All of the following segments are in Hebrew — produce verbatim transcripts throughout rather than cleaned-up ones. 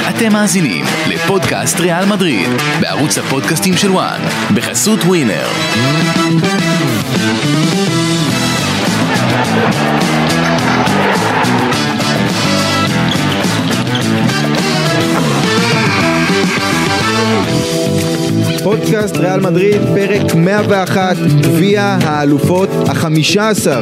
אתם מאזינים לפודקאסט ריאל מדריד בערוץ הפודקאסטים של וואן בחסות ווינר. פודקאסט ריאל מדריד, פרק מאה ואחת, גביע האלופות החמישה עשר.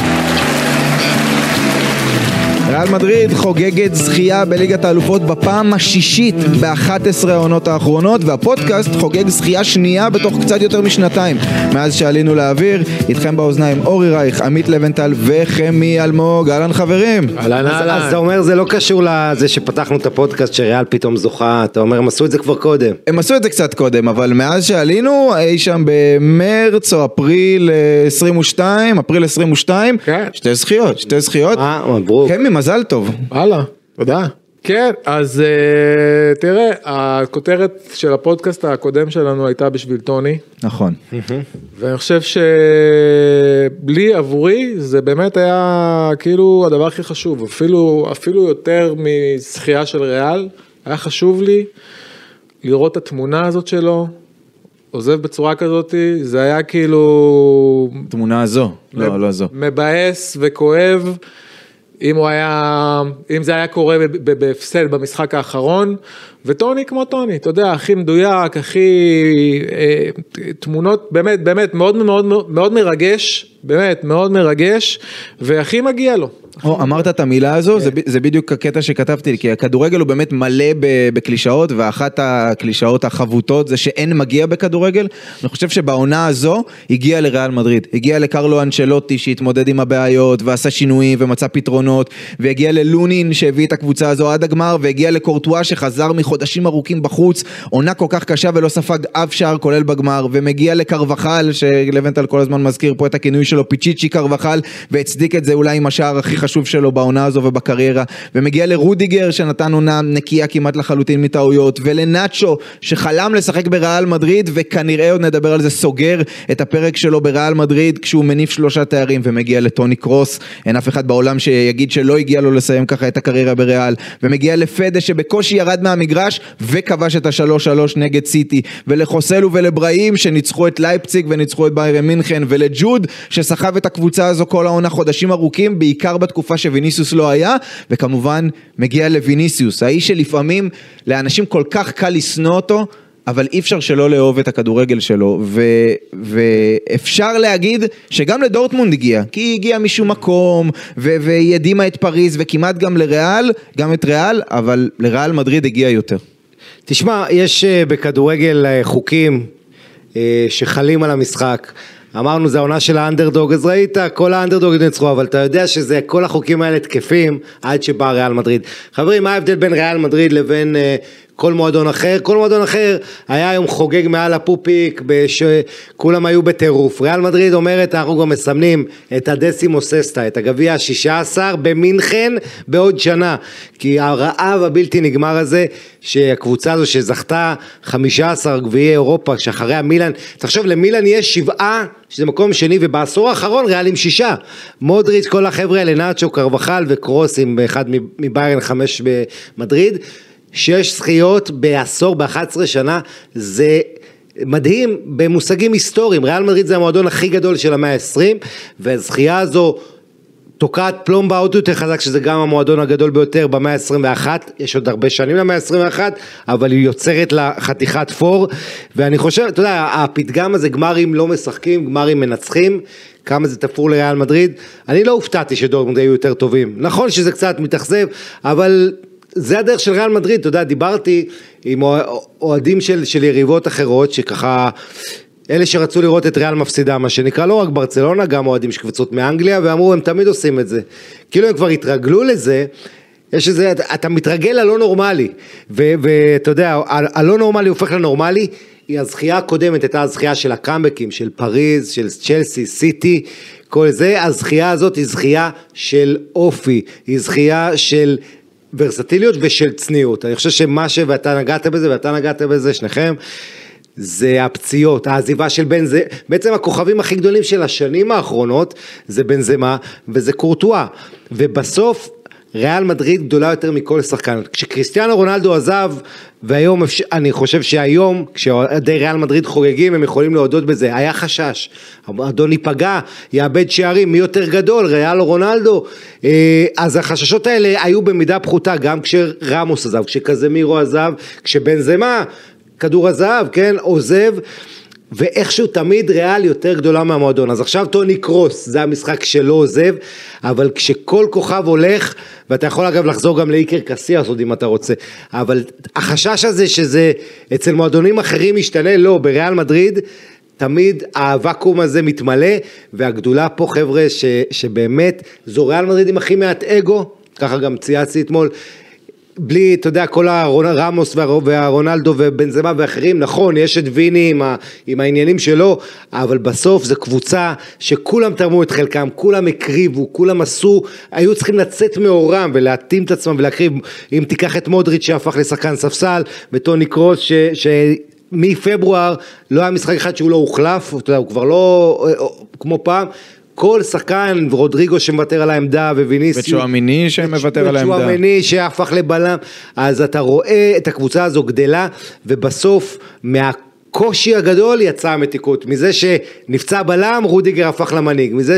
ריאל מדריד חוגגת זכייה בליגת האלופות בפעם השישית ב-אחת עשרה העונות האחרונות, והפודקאסט חוגג זכייה שנייה בתוך קצת יותר משנתיים מאז שעלינו לאוויר. איתכם באוזניים אורי רייך, עמית לבנטל וחמי אלמוג. אהלן חברים. אהלן אהלן. אז אתה אומר זה לא קשור לזה שפתחנו את הפודקאסט שריאל פתאום זוכה, אתה אומר הם עשו את זה כבר קודם. הם עשו את זה קצת קודם, אבל מאז שעלינו אי שם במרץ או אפריל עשרים ושתיים, אפריל עשרים ושתיים, שתי זכיות, שתי זכיות. אה, מברוק. חמי, מזל טוב. הלאה, תודה. כן, אז uh, תראה, הכותרת של הפודקאסט הקודם שלנו הייתה בשביל טוני. נכון. ואני חושב שבלי עבורי זה באמת היה כאילו הדבר הכי חשוב, אפילו, אפילו יותר מזכייה של ריאל, היה חשוב לי לראות את התמונה הזאת שלו, עוזב בצורה כזאת, זה היה כאילו... תמונה הזו, לא, לא זו. מבאס וכואב, אם הוא היה, אם זה היה קורה בהפסד במשחק האחרון, וטוני כמו טוני, אתה יודע, הכי מדויק, הכי אה, תמונות, באמת, באמת, מאוד מאוד מאוד מרגש, באמת, מאוד מרגש, והכי מגיע לו. או, אמרת את המילה הזו, זה, זה בדיוק הקטע שכתבתי, כי הכדורגל הוא באמת מלא בקלישאות, ואחת הקלישאות החבוטות זה שאין מגיע בכדורגל. אני חושב שבעונה הזו הגיע לריאל מדריד, הגיע לקרלו אנצ'לוטי שהתמודד עם הבעיות, ועשה שינויים ומצא פתרונות, והגיע ללונין שהביא את הקבוצה הזו עד הגמר, והגיע לקורטואה שחזר מחודשים ארוכים בחוץ, עונה כל כך קשה ולא ספג אף שער כולל בגמר, ומגיע לקרבחל, שלבנטל כל הזמן מזכיר פה את הכינוי שלו, פיצ'יצ'י קרבחל, והצדיק את זה אולי עם השער הכי חשוב שלו בעונה הזו ובקריירה, ומגיע לרודיגר שנתן עונה נקייה כמעט לחלוטין מטעויות, ולנאצ'ו שחלם לשחק בריאל מדריד, וכנראה עוד נדבר על זה, סוגר את הפרק שלו בריאל מדריד כשהוא מניף שלושה תארים, ומגיע לטוני קרוס, אין אף אחד בעולם שיגיד שלא הגיע לו לסיים ככה את הקריירה בריאל, ומגיע לפדה שבקושי ירד מהמגרש וכבש את השלוש שלוש נגד סיטי, ולחוסלו ולבראים שניצחו את לייפציג וניצחו את ביירן מינכן, ולג'וד שסחב את הקבוצה הזו כל העונה חודשים ארוכים, בעיקר בתקופה שוויניסיוס לא היה, וכמובן מגיע לוויניסיוס, האיש שלפעמים לאנשים כל כך קל לסנוע אותו, אבל אי אפשר שלא לאהוב את הכדורגל שלו, ו... ואפשר להגיד שגם לדורטמונד הגיע, כי היא הגיעה משום מקום, ו... והיא הדימה את פריז, וכמעט גם לריאל, גם את ריאל, אבל לריאל מדריד הגיע יותר. תשמע, יש בכדורגל חוקים שחלים על המשחק, אמרנו זה העונה של האנדרדוג, אז ראית כל האנדרדוג ניצחו, אבל אתה יודע שזה כל החוקים האלה תקפים עד שבא ריאל מדריד. חברים, מה ההבדל בין ריאל מדריד לבין uh, כל מועדון אחר? כל מועדון אחר היה היום חוגג מעל הפופיק, כולם היו בטירוף. ריאל מדריד אומרת, אנחנו גם מסמנים את הדסימו ססטה, את הגביע ה-שישה עשר במינכן בעוד שנה, כי הרעב הבלתי נגמר הזה, שהקבוצה הזו שזכתה חמישה עשר גביעי אירופה, שאחריה מילאן, תחשוב למילאן יש שבעה, שזה מקום שני, ובעשור האחרון ריאל עם שישה, מודריץ', כל החבר'ה האלה, נאצ'ו, קרבחל וקרוס עם אחד מביירן חמש במדריד, שש זכיות בעשור, ב-אחת עשרה שנה, זה מדהים במושגים היסטוריים. ריאל מדריד זה המועדון הכי גדול של המאה ה-עשרים, והזכייה הזו תוקעת פלומבה עוד יותר חזק, שזה גם המועדון הגדול ביותר במאה ה-עשרים ואחת, יש עוד הרבה שנים למאה ה-עשרים ואחת, אבל היא יוצרת לה חתיכת פור, ואני חושב, אתה יודע, הפתגם הזה, גמרים לא משחקים, גמרים מנצחים, כמה זה תפור לריאל מדריד, אני לא הופתעתי שדורטמונד היו יותר טובים, נכון שזה קצת מתאכזב, אבל זה הדרך של ריאל מדריד, אתה יודע, דיברתי עם אוהדים של, של יריבות אחרות, שככה, אלה שרצו לראות את ריאל מפסידה, מה שנקרא, לא רק ברצלונה, גם אוהדים של קבוצות מאנגליה, ואמרו, הם תמיד עושים את זה. כאילו הם כבר התרגלו לזה, יש איזה, אתה מתרגל ללא נורמלי, ואתה יודע, הלא נורמלי הופך לנורמלי, היא הזכייה הקודמת, הייתה הזכייה של הקאמבקים, של פריז, של צ'לסי, סיטי, כל זה, הזכייה הזאת היא זכייה של אופי, היא זכייה של ורסטיליות ושל צניעות. אני חושב שמה ש... ואתה נגעת בזה, ואתה נגעת בזה, שניכם, זה הפציעות, העזיבה של בנזמה, בעצם הכוכבים הכי גדולים של השנים האחרונות, זה בנזמה, וזה קורטואה. ובסוף, ריאל מדריד גדולה יותר מכל שחקן. כשקריסטיאנו רונלדו עזב, והיום אני חושב שהיום, כשאוהדי ריאל מדריד חוגגים, הם יכולים להודות בזה, היה חשש, המועדון ייפגע, יאבד שערים, מי יותר גדול, ריאל או רונלדו, אז החששות האלה היו במידה פחותה, גם כשרמוס עזב, כשקזמירו עזב, כשבנזמה, כדור הזהב, כן, עוזב, ואיכשהו תמיד ריאל יותר גדולה מהמועדון. אז עכשיו טוני קרוס, זה המשחק שלא עוזב, אבל כשכל כוכב הולך, ואתה יכול אגב לחזור גם לאיקר קסיאס עוד אם אתה רוצה, אבל החשש הזה שזה אצל מועדונים אחרים משתנה, לא, בריאל מדריד, תמיד הוואקום הזה מתמלא, והגדולה פה חבר'ה ש, שבאמת, זו ריאל מדריד עם הכי מעט אגו, ככה גם צייצתי אתמול, בלי, אתה יודע, כל הרמוס והרונלדו ובנזמה ואחרים, נכון, יש את ויני עם, ה, עם העניינים שלו, אבל בסוף זה קבוצה שכולם תרמו את חלקם, כולם הקריבו, כולם עשו, היו צריכים לצאת מאורם ולהתאים את עצמם ולהקריב, אם תיקח את מודריץ' שהפך לשחקן ספסל, וטוני קרוס ש... ש מפברואר לא היה משחק אחד שהוא לא הוחלף, אתה יודע, הוא כבר לא כמו פעם, כל שחקן, רודריגו שמוותר על העמדה, וויניסיוס, וצ'ואמיני שמוותר על העמדה, וצ'ואמיני שהפך לבלם, אז אתה רואה את הקבוצה הזו גדלה, ובסוף מהקושי הגדול יצא המתיקות, מזה שנפצע בלם, רודיגר הפך למנהיג, מזה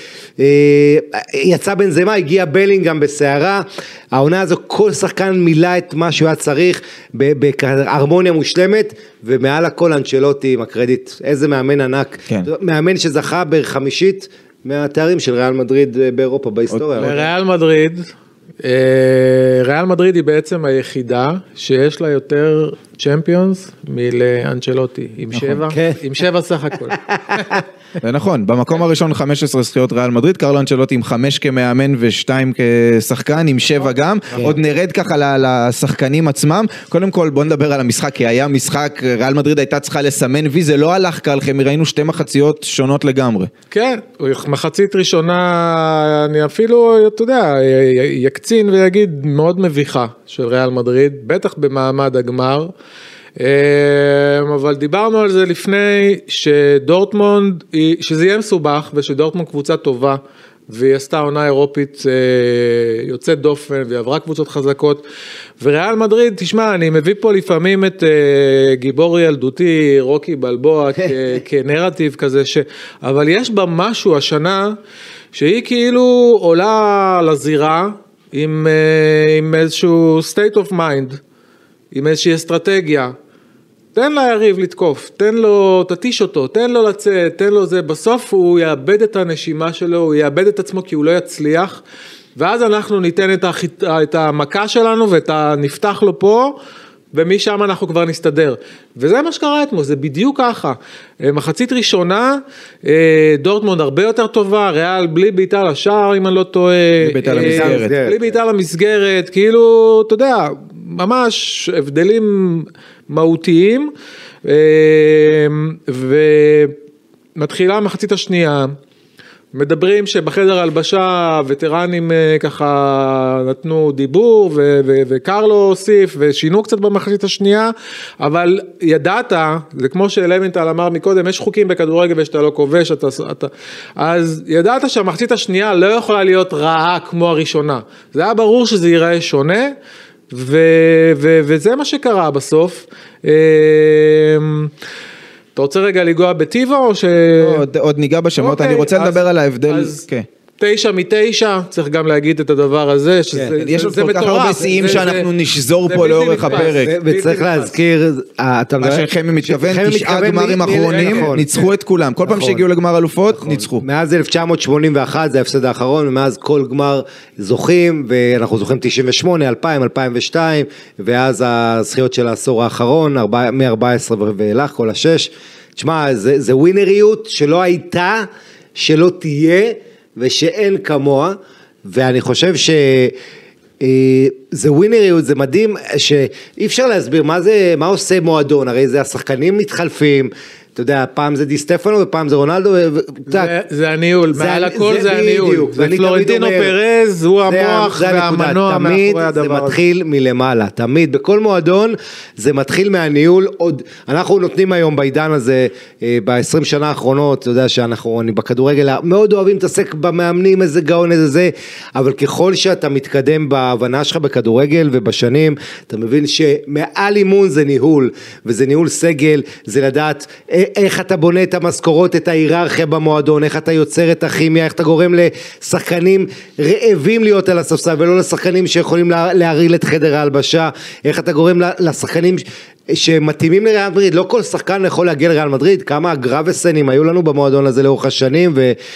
שיצא בנזמה, הגיע בלינגהם בסערה, העונה הזו כל שחקן מילא את מה שהוא היה צריך, בהרמוניה מושלמת, ומעל הכל אנצ'לוטי עם הקרדיט, איזה מאמן ענק, כן. מאמן שזכה בחמישית, מהתארים של ריאל מדריד באירופה בהיסטוריה. ריאל מדריד, ריאל מדריד היא בעצם היחידה שיש לה יותר צ'מפיונס מלאנצ'לוטי, עם שבע, עם שבע סך הכל. זה נכון, במקום הראשון חמש עשרה זכיות ריאל מדריד, קרלו אנצ'לוטי עם חמש כמאמן ושתיים כשחקן, עם שבע גם, עוד נרד ככה לשחקנים עצמם, קודם כל בוא נדבר על המשחק, כי היה משחק, ריאל מדריד הייתה צריכה לסמן וי, זה לא הלך כלכם, ראינו שתי מחציות שונות לגמרי. כן, מחצית ראשונה, אני אפילו, אתה יודע, יקצין ויגיד מאוד מביכה של ריאל מדריד, בטח במעמד הגמר, אבל דיברנו על זה לפני שדורטמונד, שזה יהיה מסובך ושדורטמונד קבוצה טובה והיא עשתה עונה אירופית יוצאת דופן והיא עברה קבוצות חזקות וריאל מדריד, תשמע, אני מביא פה לפעמים את גיבור ילדותי רוקי בלבוע כנרטיב כזה, ש... אבל יש בה משהו השנה שהיא כאילו עולה לזירה עם, עם איזשהו state of mind, עם איזושהי אסטרטגיה, תן ליריב לתקוף, תן לו, תטיש אותו, תן לו לצאת, תן לו זה, בסוף הוא יאבד את הנשימה שלו, הוא יאבד את עצמו כי הוא לא יצליח, ואז אנחנו ניתן את, החיט, את המכה שלנו ואת הנפתח לו פה, ומשם אנחנו כבר נסתדר. וזה מה שקרה אתמול, זה בדיוק ככה. מחצית ראשונה, דורטמונד הרבה יותר טובה, ריאל בלי בעיטה לשער, אם אני לא טועה. בלי בעיטה למסגרת. בלי בעיטה למסגרת, כאילו, אתה יודע, ממש הבדלים מהותיים, ומתחילה מחצית השנייה, מדברים שבחדר הלבשה וטרנים ככה נתנו דיבור ו- ו- וקרלו הוסיף ושינו קצת במחצית השנייה, אבל ידעת, זה כמו שאלמנטל אמר מקודם, יש חוקים בכדורגל ושאתה לא כובש, אתה, אתה, אז ידעת שהמחצית השנייה לא יכולה להיות רעה כמו הראשונה, זה היה ברור שזה ייראה שונה, ו- ו- וזה מה שקרה בסוף. אתה רוצה רגע לגוע בטיבו או ש... עוד, עוד ניגע בשמות, אני רוצה לדבר על ההבדל. אז תשע מתשע, צריך גם להגיד את הדבר הזה, יש עוד כל כך הרבה שיאים שאנחנו נשזור פה לאורך הפרק. וצריך להזכיר, מה שחמי מתכוון, תשעה גמרים אחרונים, ניצחו את כולם, כל פעם שהגיעו לגמר אלופות, ניצחו. מאז אלף תשע מאות שמונים ואחת זה ההפסד האחרון, ומאז כל גמר זוכים, ואנחנו זוכים תשעים ושמונה, אלפיים, אלפיים ושתיים, ואז הזכיות של העשור האחרון, מ-ארבע עשרה ואילך, כל השש. תשמע, זה ווינריות שלא הייתה, שלא תהיה, ושאין כמוה, ואני חושב שזה ווינריות, זה מדהים, שאי אפשר להסביר מה זה, מה עושה מועדון, הרי זה השחקנים מתחלפים, אתה יודע, פעם זה די סטפנו ופעם זה רונלדו. זה הניהול, מעל הכל זה הניהול. ופלורנטינו פרז הוא המוח והמנוע מאחורי הדבר הזה. זה מתחיל מלמעלה, תמיד, בכל מועדון זה מתחיל מהניהול. עוד, אנחנו נותנים היום בעידן הזה, ב-עשרים שנה האחרונות, אתה יודע שאנחנו, אני בכדורגל, מאוד אוהבים להתעסק במאמנים, איזה גאון, איזה זה, אבל ככל שאתה מתקדם בהבנה שלך בכדורגל ובשנים, אתה מבין שמעל אימון זה ניהול, וזה ניהול סגל, זה לדעת איך אתה בונה את המשכורות, את ההיררכיה במועדון, איך אתה יוצר את הכימיה, איך אתה גורם לשחקנים רעבים להיות על הספסל, ולא לשחקנים שיכולים להרעיל את חדר ההלבשה, איך אתה גורם לשחקנים שמתאימים לריאל מדריד. לא כל שחקן יכול להגיע לריאל מדריד, כמה גרבסנים היו לנו במועדון הזה לאורך השנים,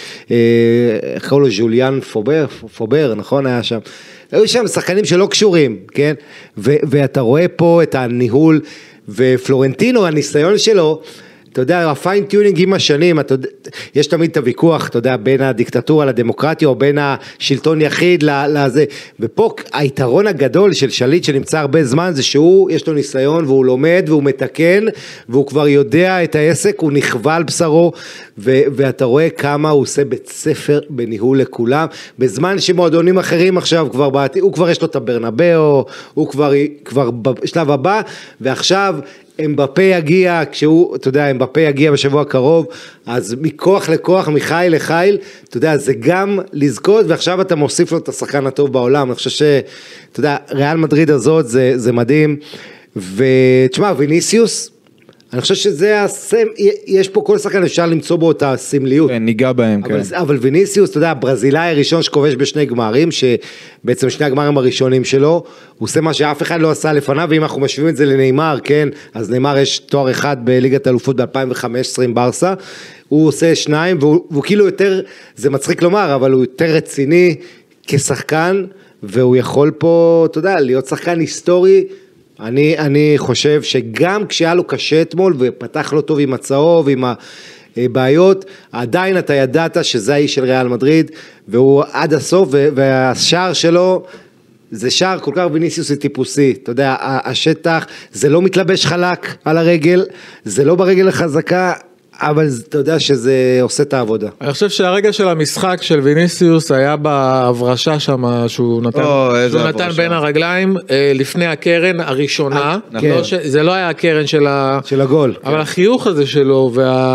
ואיך קראו לו, ז'וליאן פובר, פובר, נכון היה שם, היו שם שחקנים שלא קשורים, כן, ואתה רואה פה את הניהול, ופלורנטינו, הניסיון שלו, אתה יודע, הפיינטיונינג עם השנים, אתה יודע, יש תמיד את הוויכוח, אתה יודע, בין הדיקטטורה לדמוקרטיה, או בין השלטון יחיד לזה, ופה היתרון הגדול של שליט שנמצא הרבה זמן, זה שהוא, יש לו ניסיון, והוא לומד, והוא מתקן, והוא כבר יודע את העסק, הוא נכבל בשרו, ו- ואתה רואה כמה הוא עושה בית ספר בניהול לכולם, בזמן שמועדונים אחרים עכשיו, כבר בעתי, הוא כבר יש לו את הברנבאו, הוא כבר, כבר בשלב הבא, ועכשיו, אמבפה יגיע, כשהוא, אתה יודע, אמבפה יגיע בשבוע הקרוב, אז מכוח לכוח, מחיל לחיל, אתה יודע, זה גם לזכות, ועכשיו אתה מוסיף לו את השחקן הטוב בעולם. אני חושב ש, אתה יודע, ריאל מדריד הזאת, זה, זה מדהים, ותשמע, ויניסיוס, אני חושב שזה הסם, יש פה כל שחקן אפשר למצוא בו את הסמליות. כן, ניגע בהם, אבל, כן. אבל ויניסיוס, אתה יודע, הברזילאי הראשון שכובש בשני גמרים, שבעצם שני הגמרים הראשונים שלו, הוא עושה מה שאף אחד לא עשה לפניו, ואם אנחנו משווים את זה לנאמר, כן, אז נאמר יש תואר אחד בליגת האלופות ב-אלפיים וחמש עשרה עם ברסה, הוא עושה שניים, והוא, והוא כאילו יותר, זה מצחיק לומר, אבל הוא יותר רציני כשחקן, והוא יכול פה, אתה יודע, להיות שחקן היסטורי, אני, אני חושב שגם כשהיה לו קשה אתמול ופתח לו טוב עם הצהוב, עם הבעיות, עדיין אתה ידעת שזה האיש של ריאל מדריד, והוא עד הסוף, והשער שלו, זה שער כל כך ויניסיוסי טיפוסי, אתה יודע, השטח, זה לא מתלבש חלק על הרגל, זה לא ברגל החזקה, אבל אתה יודע שזה עושה את העבודה. אני חושב שהרגע של המשחק של ויניסיוס היה בהברשה שם שהוא נתן, שהוא נתן בין הרגליים לפני הקרן הראשונה, זה לא היה הקרן של הגול, אבל החיוך הזה שלו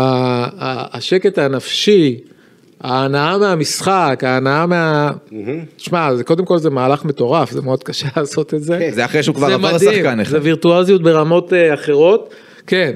והשקט הנפשי, ההנאה מהמשחק, ההנאה מה... תשמע, קודם כל זה מהלך מטורף, זה מאוד קשה לעשות את זה. זה אחרי שהוא כבר עבר לשחקן. זה וירטואזיות ברמות אחרות, כן.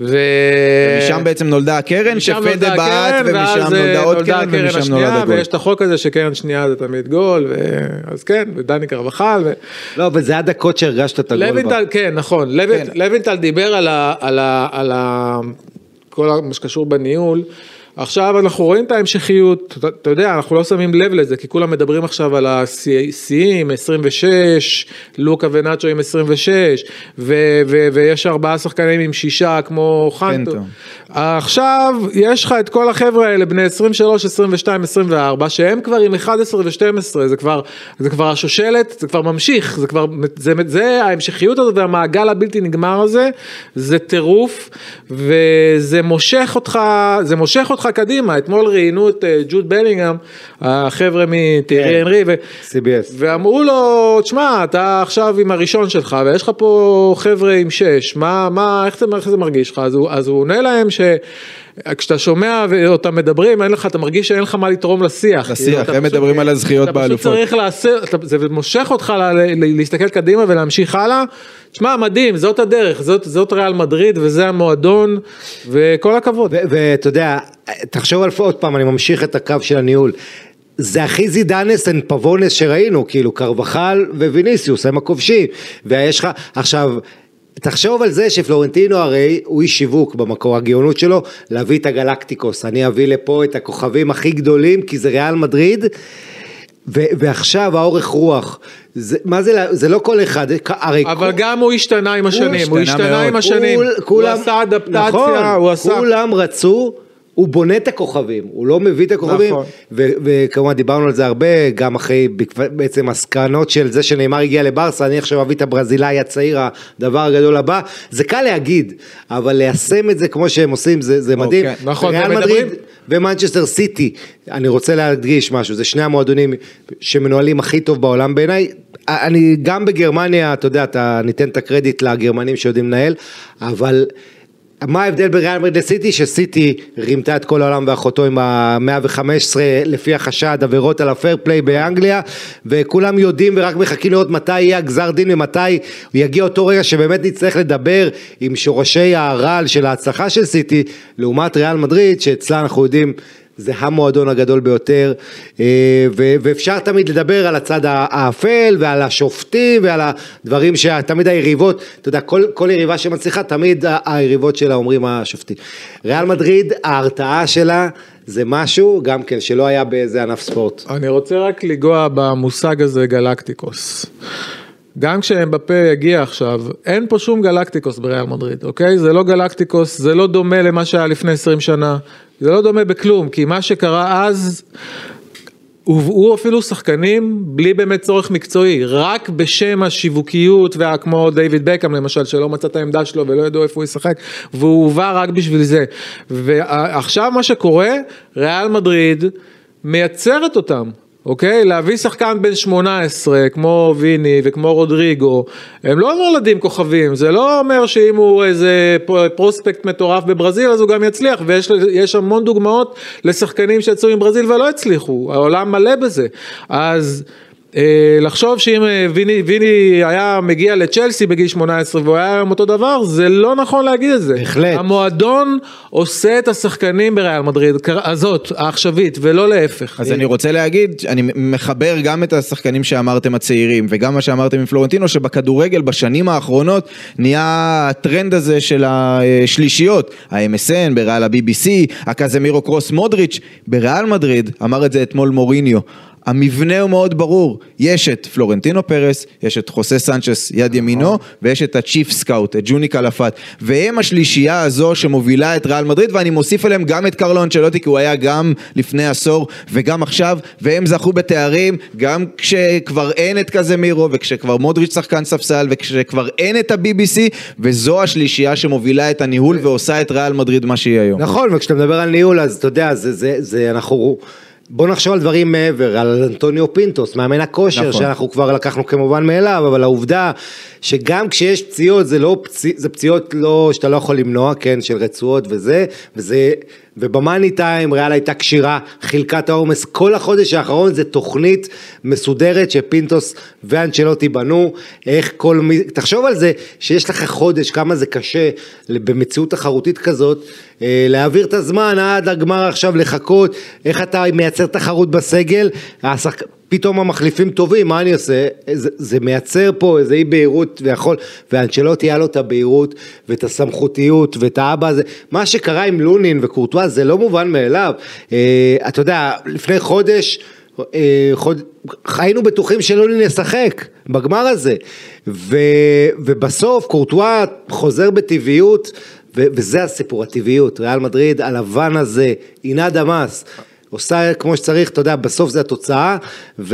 ומשם בעצם נולדה הקרן, שפדה בעט, ומשם נולדה עוד קרן, ומשם נולד הגול. ויש את החוק הזה שקרן שנייה זה תמיד גול, אז כן, ודני קרבחל. לא, אבל זה הדקות שהרגשת את הגול. לוינטל, כן, נכון, לוינטל דיבר על כל מה שקשור בניהול, עכשיו אנחנו רואים את ההמשכיות, אתה יודע, אנחנו לא שמים לב לזה, כי כולם מדברים עכשיו על ה-סי-ים, עשרים ושש, לוקה ונאצ'ו עם עשרים ושש, ויש ארבעה שחקנים עם שישה, כמו חנטו. עכשיו, יש לך את כל החבר'ה האלה, בני עשרים ושלוש, עשרים ושתיים, עשרים וארבע, שהם כבר עם אחת עשרה ושתים עשרה, זה כבר, זה כבר השושלת, זה כבר ממשיך, זה כבר, זה, זה, ההמשכיות הזאת והמעגל הבלתי נגמר הזה, זה טירוף, וזה מושך אותך, זה מושך אותך קדימה. אתמול ראינו את ג'וד בלינגהאם, החבר'ה מטירי אנרי, ואמרו לו, תשמע, אתה עכשיו עם הראשון שלך, ויש לך פה חבר'ה עם שש, מה, מה, איך זה מרגיש לך? אז הוא עונה להם שכשאתה שומע ואותם מדברים, אין לך, אתה מרגיש שאין לך מה לתרום לשיח. לשיח, הם מדברים על הזכיות באלופות. אתה פשוט צריך לעשות, זה מושך אותך להסתכל קדימה ולהמשיך הלאה. תשמע, מדהים, זאת הדרך, זאת, זאת ריאל מדריד, וזה המועדון, וכל הכבוד. ואתה יודע, תחשוב על עוד פעם, אני ממשיך את הקו של הניהול, זה הכי זידנס אין פבונס שראינו, כאילו קרבחל וויניסיוס, הם הכובשים, ויש לך, עכשיו, תחשוב על זה שפלורנטינו הרי הוא איש שיווק במקור, הגאונות שלו, להביא את הגלקטיקוס, אני אביא לפה את הכוכבים הכי גדולים, כי זה ריאל מדריד, ו- ועכשיו האורך רוח, זה, מה זה, זה לא כל אחד, הרי אבל כל... גם הוא השתנה עם השנים, הוא השתנה, הוא השתנה עם השנים, כול, הוא כולם, עשה אדפטציה, נכון, הוא עשה... כולם רצו הוא בונה את הכוכבים, הוא לא מביא את הכוכבים, נכון. וכמובן דיברנו על זה הרבה, גם אחרי בעצם הסקרנות של זה שנאמר הגיע לברסה, אני עכשיו אביא את הברזילאי הצעיר, הדבר הגדול הבא, זה קל להגיד, אבל ליישם את זה כמו שהם עושים, זה, זה מדהים. אוקיי, נכון, ריאל מדריד ומנצ'סטר סיטי, אני רוצה להדגיש משהו, זה שני המועדונים שמנוהלים הכי טוב בעולם בעיניי, אני גם בגרמניה, אתה יודע, אתה ניתן את הקרדיט לגרמנים שיודעים לנהל, אבל מה ההבדל בין ריאל מדריד לסיטי? שסיטי רימתה את כל העולם ואחותו עם ה-מאה וחמש עשרה לפי החשד, עבירות על הפייר פליי באנגליה, וכולם יודעים ורק מחכים לראות מתי יהיה הגזר דין ומתי יגיע אותו רגע שבאמת נצטרך לדבר עם שורשי הרעל של ההצלחה של סיטי, לעומת ריאל מדריד, שאצלה אנחנו יודעים זה המועדון הגדול ביותר, ואפשר תמיד לדבר על הצד האפל ועל השופטים ועל הדברים שתמיד היריבות, אתה יודע, כל, כל יריבה שמצליחה, תמיד היריבות שלה אומרים השופטים. ריאל מדריד, ההרתעה שלה זה משהו גם כן שלא היה באיזה ענף ספורט. אני רוצה רק לגוע במושג הזה גלקטיקוס. גם כשאמבפה יגיע עכשיו, אין פה שום גלקטיקוס בריאל מדריד, אוקיי? זה לא גלקטיקוס, זה לא דומה למה שהיה לפני עשרים שנה, זה לא דומה בכלום, כי מה שקרה אז, הובאו אפילו שחקנים בלי באמת צורך מקצועי, רק בשם השיווקיות, כמו דיוויד בקאם למשל, שלא מצא את העמדה שלו ולא ידעו איפה הוא ישחק, והוא הובא רק בשביל זה. ועכשיו מה שקורה, ריאל מדריד מייצרת אותם, אוקיי? להביא שחקן בן שמונה עשרה, כמו ויני וכמו רודריגו, הם לא נולדים כוכבים, זה לא אומר שאם הוא איזה פרוספקט מטורף בברזיל, אז הוא גם יצליח, ויש המון דוגמאות לשחקנים שיצאו עם ברזיל ולא הצליחו, העולם מלא בזה, אז לחשוב שאם ויני, ויני היה מגיע לצ'לסי בגיל שמונה עשרה והוא היה עם אותו דבר, זה לא נכון להגיד את זה. בהחלט. המועדון עושה את השחקנים בריאל מדריד, הזאת, העכשווית, ולא להפך. אז אני רוצה להגיד, אני מחבר גם את השחקנים שאמרתם הצעירים, וגם מה שאמרתם עם פלורנטינו, שבכדורגל בשנים האחרונות נהיה הטרנד הזה של השלישיות, ה-אם אס אן, בריאל ה-בי בי סי, הקזמירו קרוס מודריץ', בריאל מדריד, אמר את זה אתמול מוריניו, המבנה הוא מאוד ברור, יש את פלורנטינו פרס, יש את חוסה סנצ'ס יד ימינו, ויש את הצ'יפ סקאוט, את ג'וני קלפת, והם השלישייה הזו שמובילה את ריאל מדריד, ואני מוסיף עליהם גם את קרלו אנצ'לוטי, כי הוא היה גם לפני עשור, וגם עכשיו, והם זכו בתארים, גם כשכבר אין את קזמירו, וכשכבר מודריץ' שחקן ספסל, וכשכבר אין את ה-בי בי סי, וזו השלישייה שמובילה את הניהול, ועושה את ריאל מדריד מה שהיא היום. נכון, וכשאתה מדבר על ניהול, אז אתה יודע, זה, זה, זה, אנחנו... בוא נחשוב על דברים מעבר, על אנטוניו פינטוס, מאמן הכושר, נכון. שאנחנו כבר לקחנו כמובן מאליו, אבל העובדה שגם כשיש פציעות, זה לא פציעות, זה פציעות לא, שאתה לא יכול למנוע, כן, של רצועות וזה, וזה, ובמאני טיים, ריאל הייתה קשירה, חילקת העומס, כל החודש האחרון זה תוכנית מסודרת שפינטוס ואנצ'לוטי בנו, איך כל, תחשוב על זה, שיש לך חודש, כמה זה קשה, במציאות תחרותית כזאת, להעביר את הזמן עד הגמר עכשיו לחכות, איך אתה מייצר תחרות בסגל, השחק... פתאום המחליפים טובים, מה אני עושה? זה, זה מייצר פה איזו אי בהירות ויכול, ואנצ'לוטי היה לו את הבהירות ואת הסמכותיות ואת האבא הזה, מה שקרה עם לונין וקורטואה זה לא מובן מאליו, אה, אתה יודע, לפני חודש, אה, חוד... היינו בטוחים שלונין ישחק בגמר הזה, ו... ובסוף קורטואה חוזר בטבעיות, ו... וזה הסיפור, הטבעיות, ריאל מדריד, הלבן הזה, עינה דמאס, עושה כמו שצריך, אתה יודע, בסוף זה התוצאה, ו...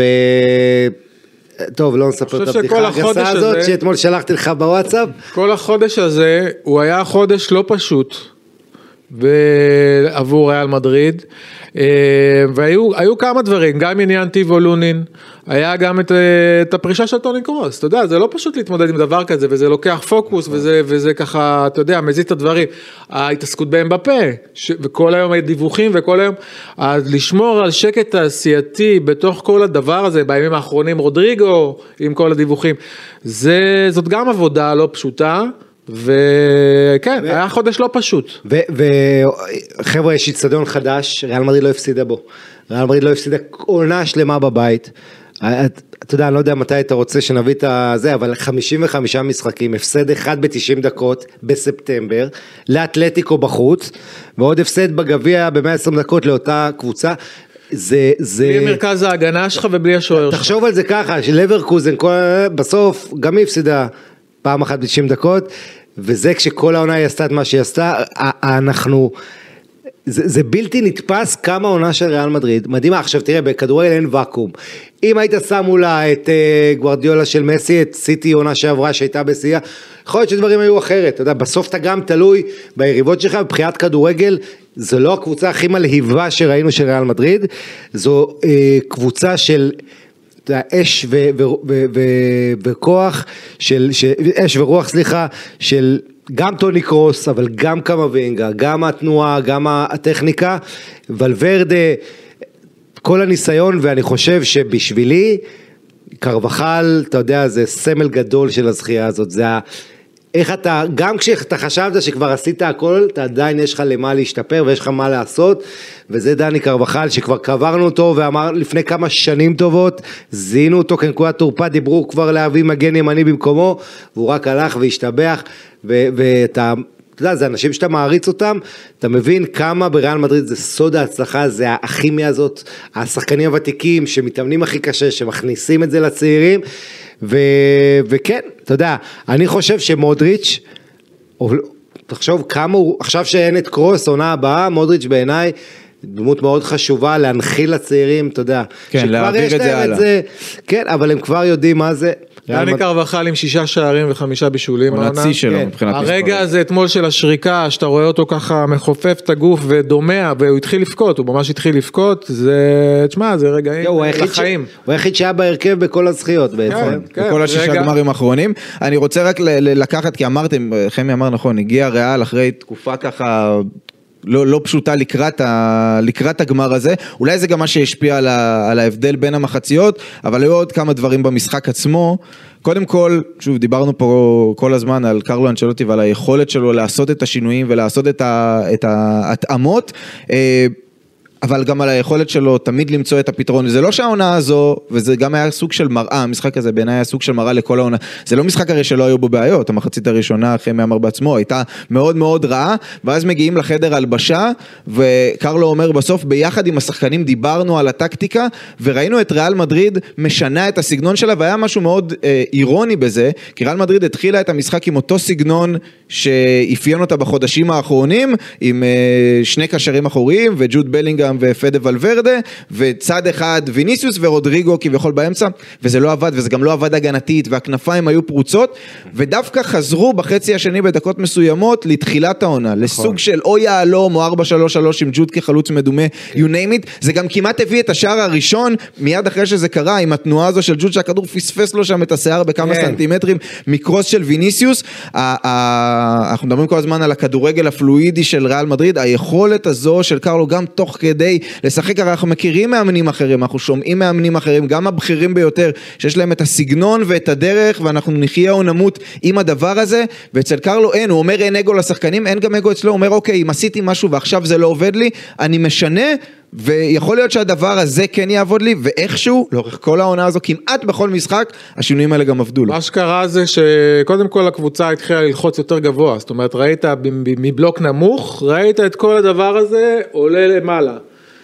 טוב, לא נספר את הבדיחה הגסה הזאת, הזה, שאתמול שלחתי לך בוואטסאפ. כל החודש הזה, הוא היה חודש לא פשוט, עבור ריאל מדריד, והיו היו כמה דברים, גם עניין טיבו לונין, היה גם את, את הפרישה של טוני קרוס, אתה יודע, זה לא פשוט להתמודד עם דבר כזה, וזה לוקח פוקוס, וזה, וזה ככה, אתה יודע, מזיז את הדברים, ההתעסקות בהם בפה, ש, וכל היום דיווחים, וכל היום, אז לשמור על שקט תעשייתי, בתוך כל הדבר הזה, בימים האחרונים, רודריגו, עם כל הדיווחים, זה, זאת גם עבודה לא פשוטה, וכן, ו... היה חודש לא פשוט. וחבר'ה, יש אצטדיון חדש, ריאל מדריד לא הפסידה בו. ריאל מדריד לא הפסידה עונה שלמה בבית. אתה יודע, אני לא יודע מתי אתה רוצה שנביא את זה, אבל חמישים וחמישה משחקים, הפסד אחד ב-תשעים דקות בספטמבר, לאתלטיקו בחוץ, ועוד הפסד בגביע ב-מאה ועשרים דקות לאותה קבוצה. זה, זה... בלי מרכז ההגנה שלך ובלי השוער שלך. תחשוב על זה ככה, שלברקוזן, בסוף גם היא הפסידה פעם אחת ב-תשעים דקות, וזה כשכל העונה היא עשתה את מה שהיא עשתה, אנחנו, זה, זה בלתי נתפס כמה עונה של ריאל מדריד, מדהימה, עכשיו תראה, בכדורגל אין ואקום, אם היית שם מולה את uh, גוארדיולה של מסי, את סיטי עונה שעברה שהייתה בשיאה, יכול להיות שדברים היו אחרת, אתה יודע, בסוף אתה גם תלוי ביריבות שלך, בבחינת כדורגל, זו לא הקבוצה הכי מלהיבה שראינו של ריאל מדריד, זו uh, קבוצה של אש ו- ו- ו- ו- וכוח, של, של, אש ורוח סליחה, של גם טוני קרוס, אבל גם קמבינגה, גם התנועה, גם הטכניקה, ולוורדה, כל הניסיון, ואני חושב שבשבילי, קרבחל, אתה יודע, זה סמל גדול של הזכייה הזאת, זה ה... איך אתה, גם כשאתה חשבת שכבר עשית הכל, אתה עדיין יש לך למה להשתפר ויש לך מה לעשות, וזה דני קרבחל שכבר קברנו אותו ואמר לפני כמה שנים טובות, זינו אותו כנקודת תורפה, דיברו כבר להביא מגן ימני במקומו, והוא רק הלך והשתבח, ו- ואתה, אתה יודע, זה אנשים שאתה מעריץ אותם, אתה מבין כמה בריאל מדריד זה סוד ההצלחה, זה הכימיה הזאת, השחקנים הוותיקים שמתאמנים הכי קשה, שמכניסים את זה לצעירים, ו... וכן, אתה יודע, אני חושב שמודריץ', תחשוב כמה הוא, עכשיו שאין את קרוס, עונה הבאה, מודריץ' בעיניי, דמות מאוד חשובה להנחיל לצעירים, אתה יודע, כן, להעביר את זה הלאה. זה, כן, אבל הם כבר יודעים מה זה. דני קרבחל עם שישה שערים וחמישה בישולים. הוא נצי שלו מבחינת מספרים. הרגע הזה אתמול של השריקה, שאתה רואה אותו ככה מחופף את הגוף ודומע, והוא התחיל לבכות, הוא ממש התחיל לבכות, זה, תשמע, זה רגעים לחיים. הוא היחיד שהיה בהרכב בכל הזכיות בעצם. בכל השישה גמרים האחרונים. אני רוצה רק לקחת, כי אמרתם, חמי אמר נכון, הגיע ריאל אחרי תקופה ככה... לא, לא פשוטה לקראת, ה, לקראת הגמר הזה, אולי זה גם מה שהשפיע על, ה, על ההבדל בין המחציות, אבל היו עוד כמה דברים במשחק עצמו, קודם כל, שוב, דיברנו פה כל הזמן על קרלו אנצ'לוטי ועל היכולת שלו לעשות את השינויים ולעשות את, ה, את ההתאמות, אבל גם על היכולת שלו תמיד למצוא את הפתרון, זה לא שהעונה הזו, וזה גם היה סוג של מראה, המשחק הזה בעיניי היה סוג של מראה לכל העונה, זה לא משחק הרי שלא היו בו בעיות, המחצית הראשונה אחרי מאמר בעצמו, הייתה מאוד מאוד רעה, ואז מגיעים לחדר הלבשה, וקרלו אומר בסוף, ביחד עם השחקנים דיברנו על הטקטיקה, וראינו את ריאל מדריד משנה את הסגנון שלה, והיה משהו מאוד אה, אירוני בזה, כי ריאל מדריד התחילה את המשחק עם אותו סגנון, שאפיין אותה בחודשים האחרונים, עם אה, שני קשרים אחוריים, וג'וד בלינגהאם ופדה ולוורדה, וצד אחד ויניסיוס ורודריגו כביכול באמצע, וזה לא עבד, וזה גם לא עבד הגנתית, והכנפיים היו פרוצות, ודווקא חזרו בחצי השני בדקות מסוימות לתחילת העונה, לסוג של או יעלום או ארבע שלוש שלוש עם ג'וד כחלוץ מדומה, you name it, זה גם כמעט הביא את השער הראשון, מיד אחרי שזה קרה, עם התנועה הזו של ג'וד שהכדור פספס לו שם את השיער בכמה סנטימטרים, מקרוס של ויניסיוס, אנחנו מדברים כל הזמן על הכדורגל הפלואידי של ריאל מדריד, היכולת הזו של קרלו גם תוך כדי לשחק, הרי אנחנו מכירים מאמנים אחרים, אנחנו שומעים מאמנים אחרים, גם הבכירים ביותר, שיש להם את הסגנון ואת הדרך, ואנחנו נחיה או נמות עם הדבר הזה, ואצל קרלו אין, הוא אומר אין אגו לשחקנים, אין גם אגו אצלו, הוא אומר אוקיי, אם עשיתי משהו ועכשיו זה לא עובד לי, אני משנה, ויכול להיות שהדבר הזה כן יעבוד לי, ואיכשהו, לאורך כל העונה הזו, כמעט בכל משחק, השינויים האלה גם עבדו לו. מה שקרה זה שקודם כל הקבוצה התחילה ללחוץ יותר גבוה, זאת אומרת, ראית מבלוק נמוך, ראית את כל הדבר הזה עולה למעלה.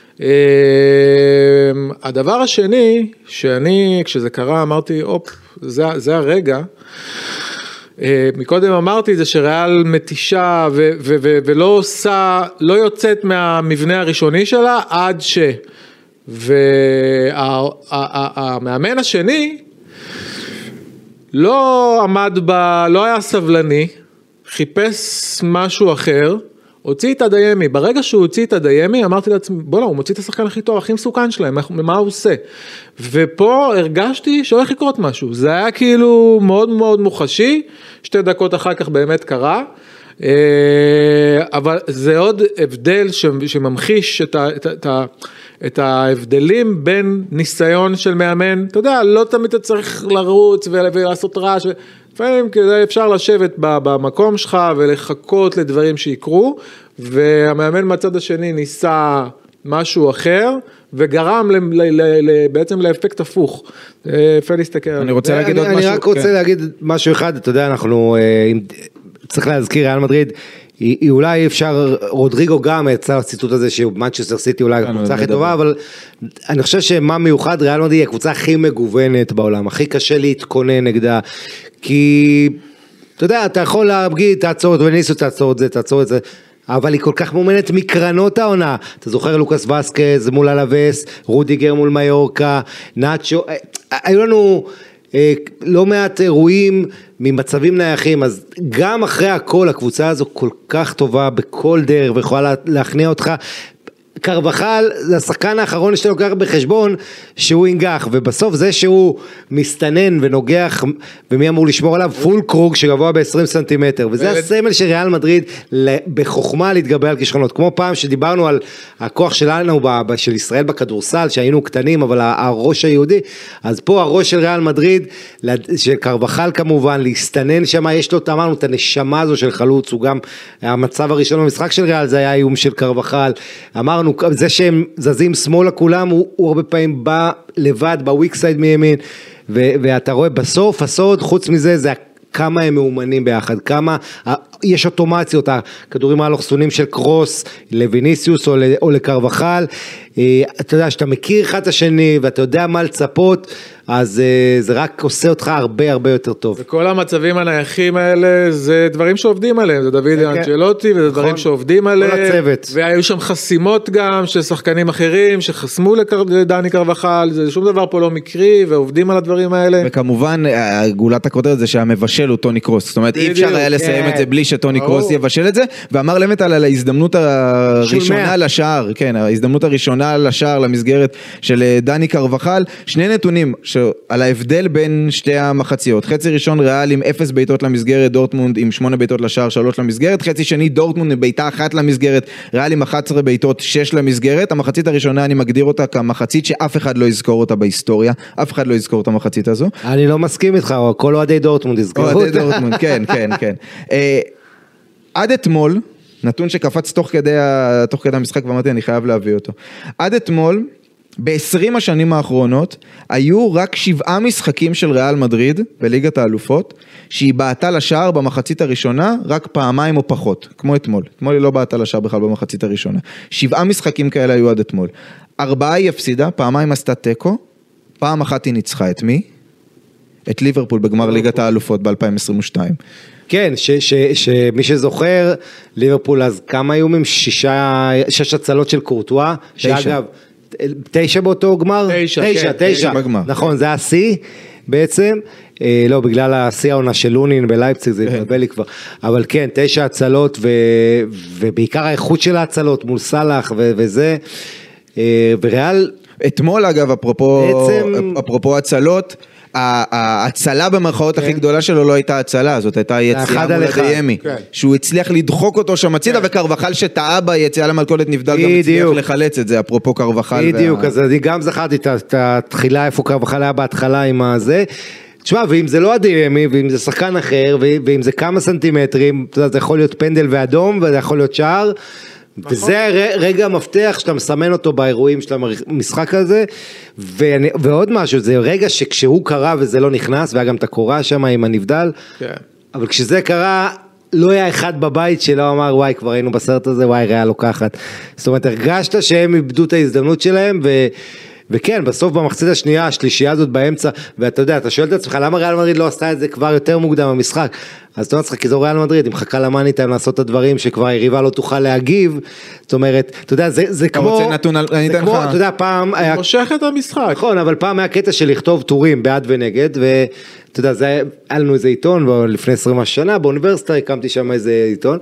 הדבר השני, שאני, כשזה קרה, אמרתי, אופ, זה, זה הרגע, מקודם אמרתי זה שריאל מתישה ו- ו- ו- ולא עושה, לא יוצאת מהמבנה הראשוני שלה עד ש... והמאמן השני לא עמד ב... לא היה סבלני, חיפש משהו אחר, הוציא את הדיימי, ברגע שהוא הוציא את הדיימי, אמרתי לעצמי, בוא לא, הוא מוציא את השחקן הכי טוב, הכי מסוכן שלהם, מה הוא עושה? ופה הרגשתי שהולך לקרות משהו, זה היה כאילו מאוד מאוד מוחשי, שתי דקות אחר כך באמת קרה, אבל זה עוד הבדל שממחיש את ה... את ה, את ה את ההבדלים בין ניסיון של מאמן, אתה יודע, לא תמיד אתה צריך לרוץ ולעשות רעש, לפעמים כדי אפשר לשבת במקום שלך ולחכות לדברים שיקרו, והמאמן מהצד השני ניסה משהו אחר, וגרם בעצם לאפקט הפוך. אפשר להסתכל. אני רוצה להגיד עוד משהו. אני רק רוצה להגיד משהו אחד, אתה יודע, אנחנו צריך להזכיר ריאל מדריד, היא אולי אפשר, רודריגו גם יצא הציטוט הזה שמנצ'סטר סיטי אולי הקבוצה הכי טובה, אבל אני חושב שמה מיוחד, ריאל מדריד היא הקבוצה הכי מגוונת בעולם, הכי קשה להתכונן נגדה, כי אתה יודע, אתה יכול להגיד, תעצור את וניסיוס, תעצור את זה, תעצור את זה, אבל היא כל כך מאומנת מקרנות העונה. אתה זוכר לוקאס וסקז מול אלווס, רודיגר מול מיורקה, נאצ'ו, היו לנו לא מעט אירועים ממצבים נייחים, אז גם אחרי הכל הקבוצה הזו כל כך טובה בכל דרך ויכולה להכניע אותך. קרבחל זה השחקן האחרון שאתה לוקח בחשבון שהוא ינגח, ובסוף זה שהוא מסתנן ונוגח, ומי אמור לשמור עליו? פול קרוג שגבוה ב-עשרים סנטימטר, וזה הסמל של ריאל מדריד בחוכמה להתגבר על כישרונות, כמו פעם שדיברנו על הכוח שלנו של ישראל בכדורסל, שהיינו קטנים אבל הראש היהודי, אז פה הראש של ריאל מדריד, של קרבחל כמובן, להסתנן שם, יש לו, אמרנו, את הנשמה הזו של חלוץ, הוא גם המצב הראשון במשחק של ריאל, זה היה איום של קרבחל, אמרנו זה שהם זזים שמאלה כולם, הוא, הוא הרבה פעמים בא לבד, בוויק סייד מימין, ו, ואתה רואה בסוף, הסוד, חוץ מזה, זה כמה הם מאומנים ביחד, כמה, יש אוטומציות, הכדורים האלכסונים של קרוס, לויניסיוס או, או לקרבחל, אתה יודע, שאתה מכיר אחד את השני, ואתה יודע מה לצפות, אז זה רק עושה אותך הרבה הרבה יותר טוב. וכל המצבים הנייחים האלה, זה דברים שעובדים עליהם, זה דוד אנג'לוטי, וזה דברים שעובדים עליהם. כל הצוות. והיו שם חסימות גם, של שחקנים אחרים, שחסמו לדני קרבחל, זה שום דבר פה לא מקרי, ועובדים על הדברים האלה. וכמובן, גולת הכותרת זה שהמבשל הוא טוני קרוס, זאת אומרת, אי אפשר היה לסיים את זה בלי שטוני קרוס יבשל את זה, ואמר למטל על ההזדמנות הראשונה לשער, כן, ההזדמנות הראשונה לשער, למסגרת של דני קרבחל, שני נתונים על ההבדל בין שתי המחציות, חצי ראשון ריאל עם אפס ביתות למסגרת, דורטמונד עם שמונה ביתות לשער, שלוש למסגרת, חצי שני דורטמונד עם ביתה אחת למסגרת, ריאל עם אחת עשרה ביתות, שש למסגרת, המחצית הראשונה אני מגדיר אותה כמחצית שאף אחד לא יזכור אותה בהיסטוריה, אף אחד לא יזכור את המחצית הזו. אני לא מסכים איתך, כל אוהדי דורטמונד יזכרו אותה. אוהדי דורטמונד, כן, כן, כן. עד אתמול, נתון שקפץ תוך כדי, תוך כדי המשחק, ואמרתי, אני חייב להביא אותו. עד אתמול, ב-עשרים השנים האחרונות, היו רק שבעה משחקים של ריאל מדריד, בליגת האלופות, שהיא בעטה לשער במחצית הראשונה, רק פעמיים או פחות, כמו אתמול. אתמול היא לא בעטה לשער בכלל במחצית הראשונה. שבעה משחקים כאלה היו עד אתמול. ארבעה היא הפסידה, פעמיים עשתה טקו, פעם אחת היא ניצחה את מי? את ליברפול בגמר ליגת האלופות ב-אלפיים עשרים ושתיים. כן, שמי שזוכר, ליברפול אז כמה היו עם שישה, שש הצלות של קורטואה, שאגב, תשע באותו גמר? תשע, תשע, כן, תשע, בגמר. נכון, זה השיא בעצם, לא, בגלל השיא העונה של לונין בלייפציג, זה התבלבל לי כבר, אבל כן, תשע הצלות, ובעיקר האיכות של ההצלות מול סלאח וזה, וריאל... אתמול אגב, אפרופו הצלות, ההצלה במרכאות הכי גדולה שלו לא הייתה הצלה, זאת הייתה יציאה מול הדיימי, שהוא הצליח לדחוק אותו שם הצידה, וקרבחל שטעה בה, יציאה למלכודת נבדל גם הצליח לחלץ את זה, אפרופו קרבחל. בדיוק, אז אני גם זכרתי את התחילה, איפה קרבחל היה בהתחלה עם הזה, תשמע, ואם זה לא הדיימי, ואם זה שחקן אחר, ואם זה כמה סנטימטרים, זה יכול להיות פנדל ואדום, וזה יכול להיות שער, וזה רגע המפתח שאתה מסמן אותו באירועים של המשחק הזה, ועוד משהו, זה רגע שכשהוא קרה וזה לא נכנס, והיה גם את הקורה שם עם הנבדל, אבל כשזה קרה, לא היה אחד בבית שלא אמר, וואי, כבר היינו בסרט הזה, וואי, ריאל לוקחת. זאת אומרת, הרגשת שהם איבדו את ההזדמנות שלהם, ו... וכן, בסוף במחצית השנייה, השלישייה הזאת באמצע, ואתה יודע, אתה שואל את עצמך, למה ריאל מדריד לא עשתה את זה כבר יותר מוקדם במשחק? אז אתה אומר לך, כי זו ריאל מדריד, אם חכה למאני טיים לעשות את הדברים שכבר היריבה לא תוכל להגיב, זאת אומרת, אתה יודע, זה, זה כמו, רוצה נתון, אני זה כמו, אתה יודע, פעם היה... מושך את המשחק. נכון, אבל פעם היה קטע של לכתוב טורים בעד ונגד, ואתה יודע, זה היה לנו איזה עיתון, לפני עשרים שנה, באוניברסיטה, הקמתי שם איזה עיתון,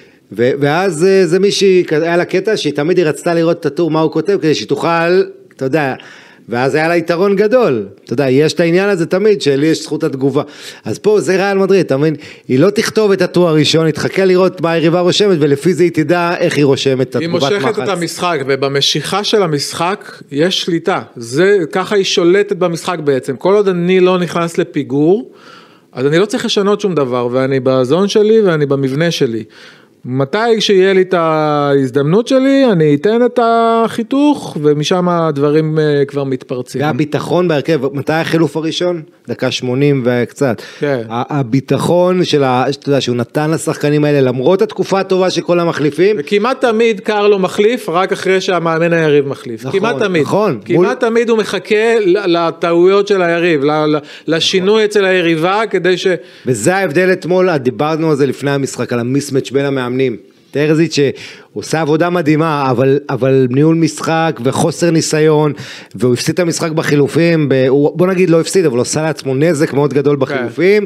ואז זה מישהי, היה לה קטע שהיא תמיד היא רצתה לראות את הטור, מה הוא כותב, כדי שתוכל, אתה יודע, ואז היה לה יתרון גדול, אתה יודע, יש את העניין הזה תמיד, שלי יש זכות התגובה, אז פה זה ריאל מדריד, אתה מבין, היא לא תכתוב את הטור הראשון, היא תחכה לראות מה היריבה רושמת, ולפי זה היא תדע איך היא רושמת את התגובת מחץ. היא מושכת את המשחק, ובמשיכה של המשחק, יש שליטה, זה, ככה היא שולטת במשחק בעצם, כל עוד אני לא נכנס לפיגור, אז אני לא צריך לשנות שום דבר, ואני בזון שלי, ואני במבנה שלי, מתי שיהיה לי את ההזדמנות שלי, אני אתן את החיתוך, ומשם הדברים כבר מתפרצים. והביטחון בהרכב, מתי החילוף הראשון? דקה שמונים וקצת. כן. הביטחון של, אתה יודע, שהוא נתן לשחקנים האלה, למרות התקופה הטובה של כל המחליפים. וכמעט תמיד קרלו מחליף, רק אחרי שהמאמן היריב מחליף. נכון, כמעט תמיד. נכון. כמעט מול... תמיד הוא מחכה לטעויות של היריב, לשינוי נכון. אצל היריבה, כדי ש... וזה ההבדל אתמול, דיברנו על זה לפני המשחק, על המיסמץ' בין המאמנים. טרזיץ' שעושה עבודה מדהימה, אבל, אבל ניהול משחק וחוסר ניסיון, והוא הפסיד את המשחק בחילופים, ב, הוא, בוא נגיד לא הפסיד, אבל הוא עושה לעצמו נזק מאוד גדול בחילופים,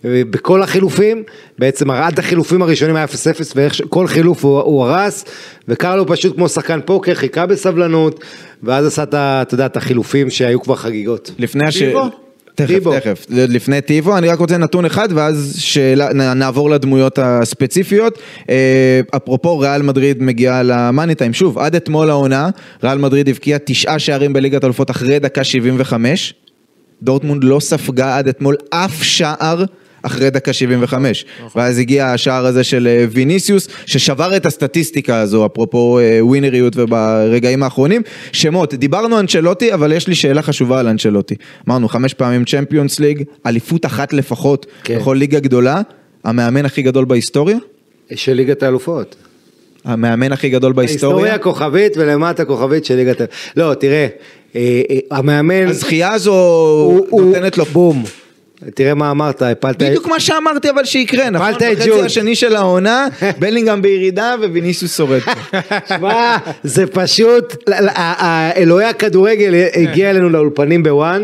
בכל החילופים, בעצם עד החילופים הראשונים היה אפס אפס, וכל חילוף הוא, הוא הרס, וקרלו פשוט כמו שחקן פוקר, חיכה בסבלנות, ואז עשה את, אתה יודע, את החילופים שהיו כבר חגיגות. לפני הש... תכף, תכף, לפני טיבו, אני רק רוצה נתון אחד, ואז שאלה, נעבור לדמויות הספציפיות. אפרופו, ריאל מדריד מגיעה למאני טיים, שוב, עד אתמול העונה, ריאל מדריד הבקיעה תשעה שערים בליגת האלופות אחרי דקה שבעים וחמש, דורטמונד לא ספגה עד אתמול אף שער אחרי דקה שבעים וחמש, ואז הגיע השער הזה של ויניסיוס, ששבר את הסטטיסטיקה הזו, אפרופו ווינריות וברגעים האחרונים. שמות, דיברנו אנצ'לוטי, אבל יש לי שאלה חשובה על אנצ'לוטי. אמרנו, חמש פעמים צ'מפיונס ליג, אליפות אחת לפחות, בכל ליגה גדולה, המאמן הכי גדול בהיסטוריה? של ליגת האלופות. המאמן הכי גדול בהיסטוריה? ההיסטוריה כוכבית ולמטה כוכבית של ליגת האלופות. לא, תראה, המאמן... הזכייה הזו נותנת לו... בום. תראה מה אמרת, הפלת... בדיוק מה שאמרתי אבל שיקרה, נכון? בחצי השני של העונה, בלינגהם בירידה וויניסיוס שורד פה. שמע, זה פשוט, אלוהי הכדורגל הגיע אלינו לאולפנים בוואן,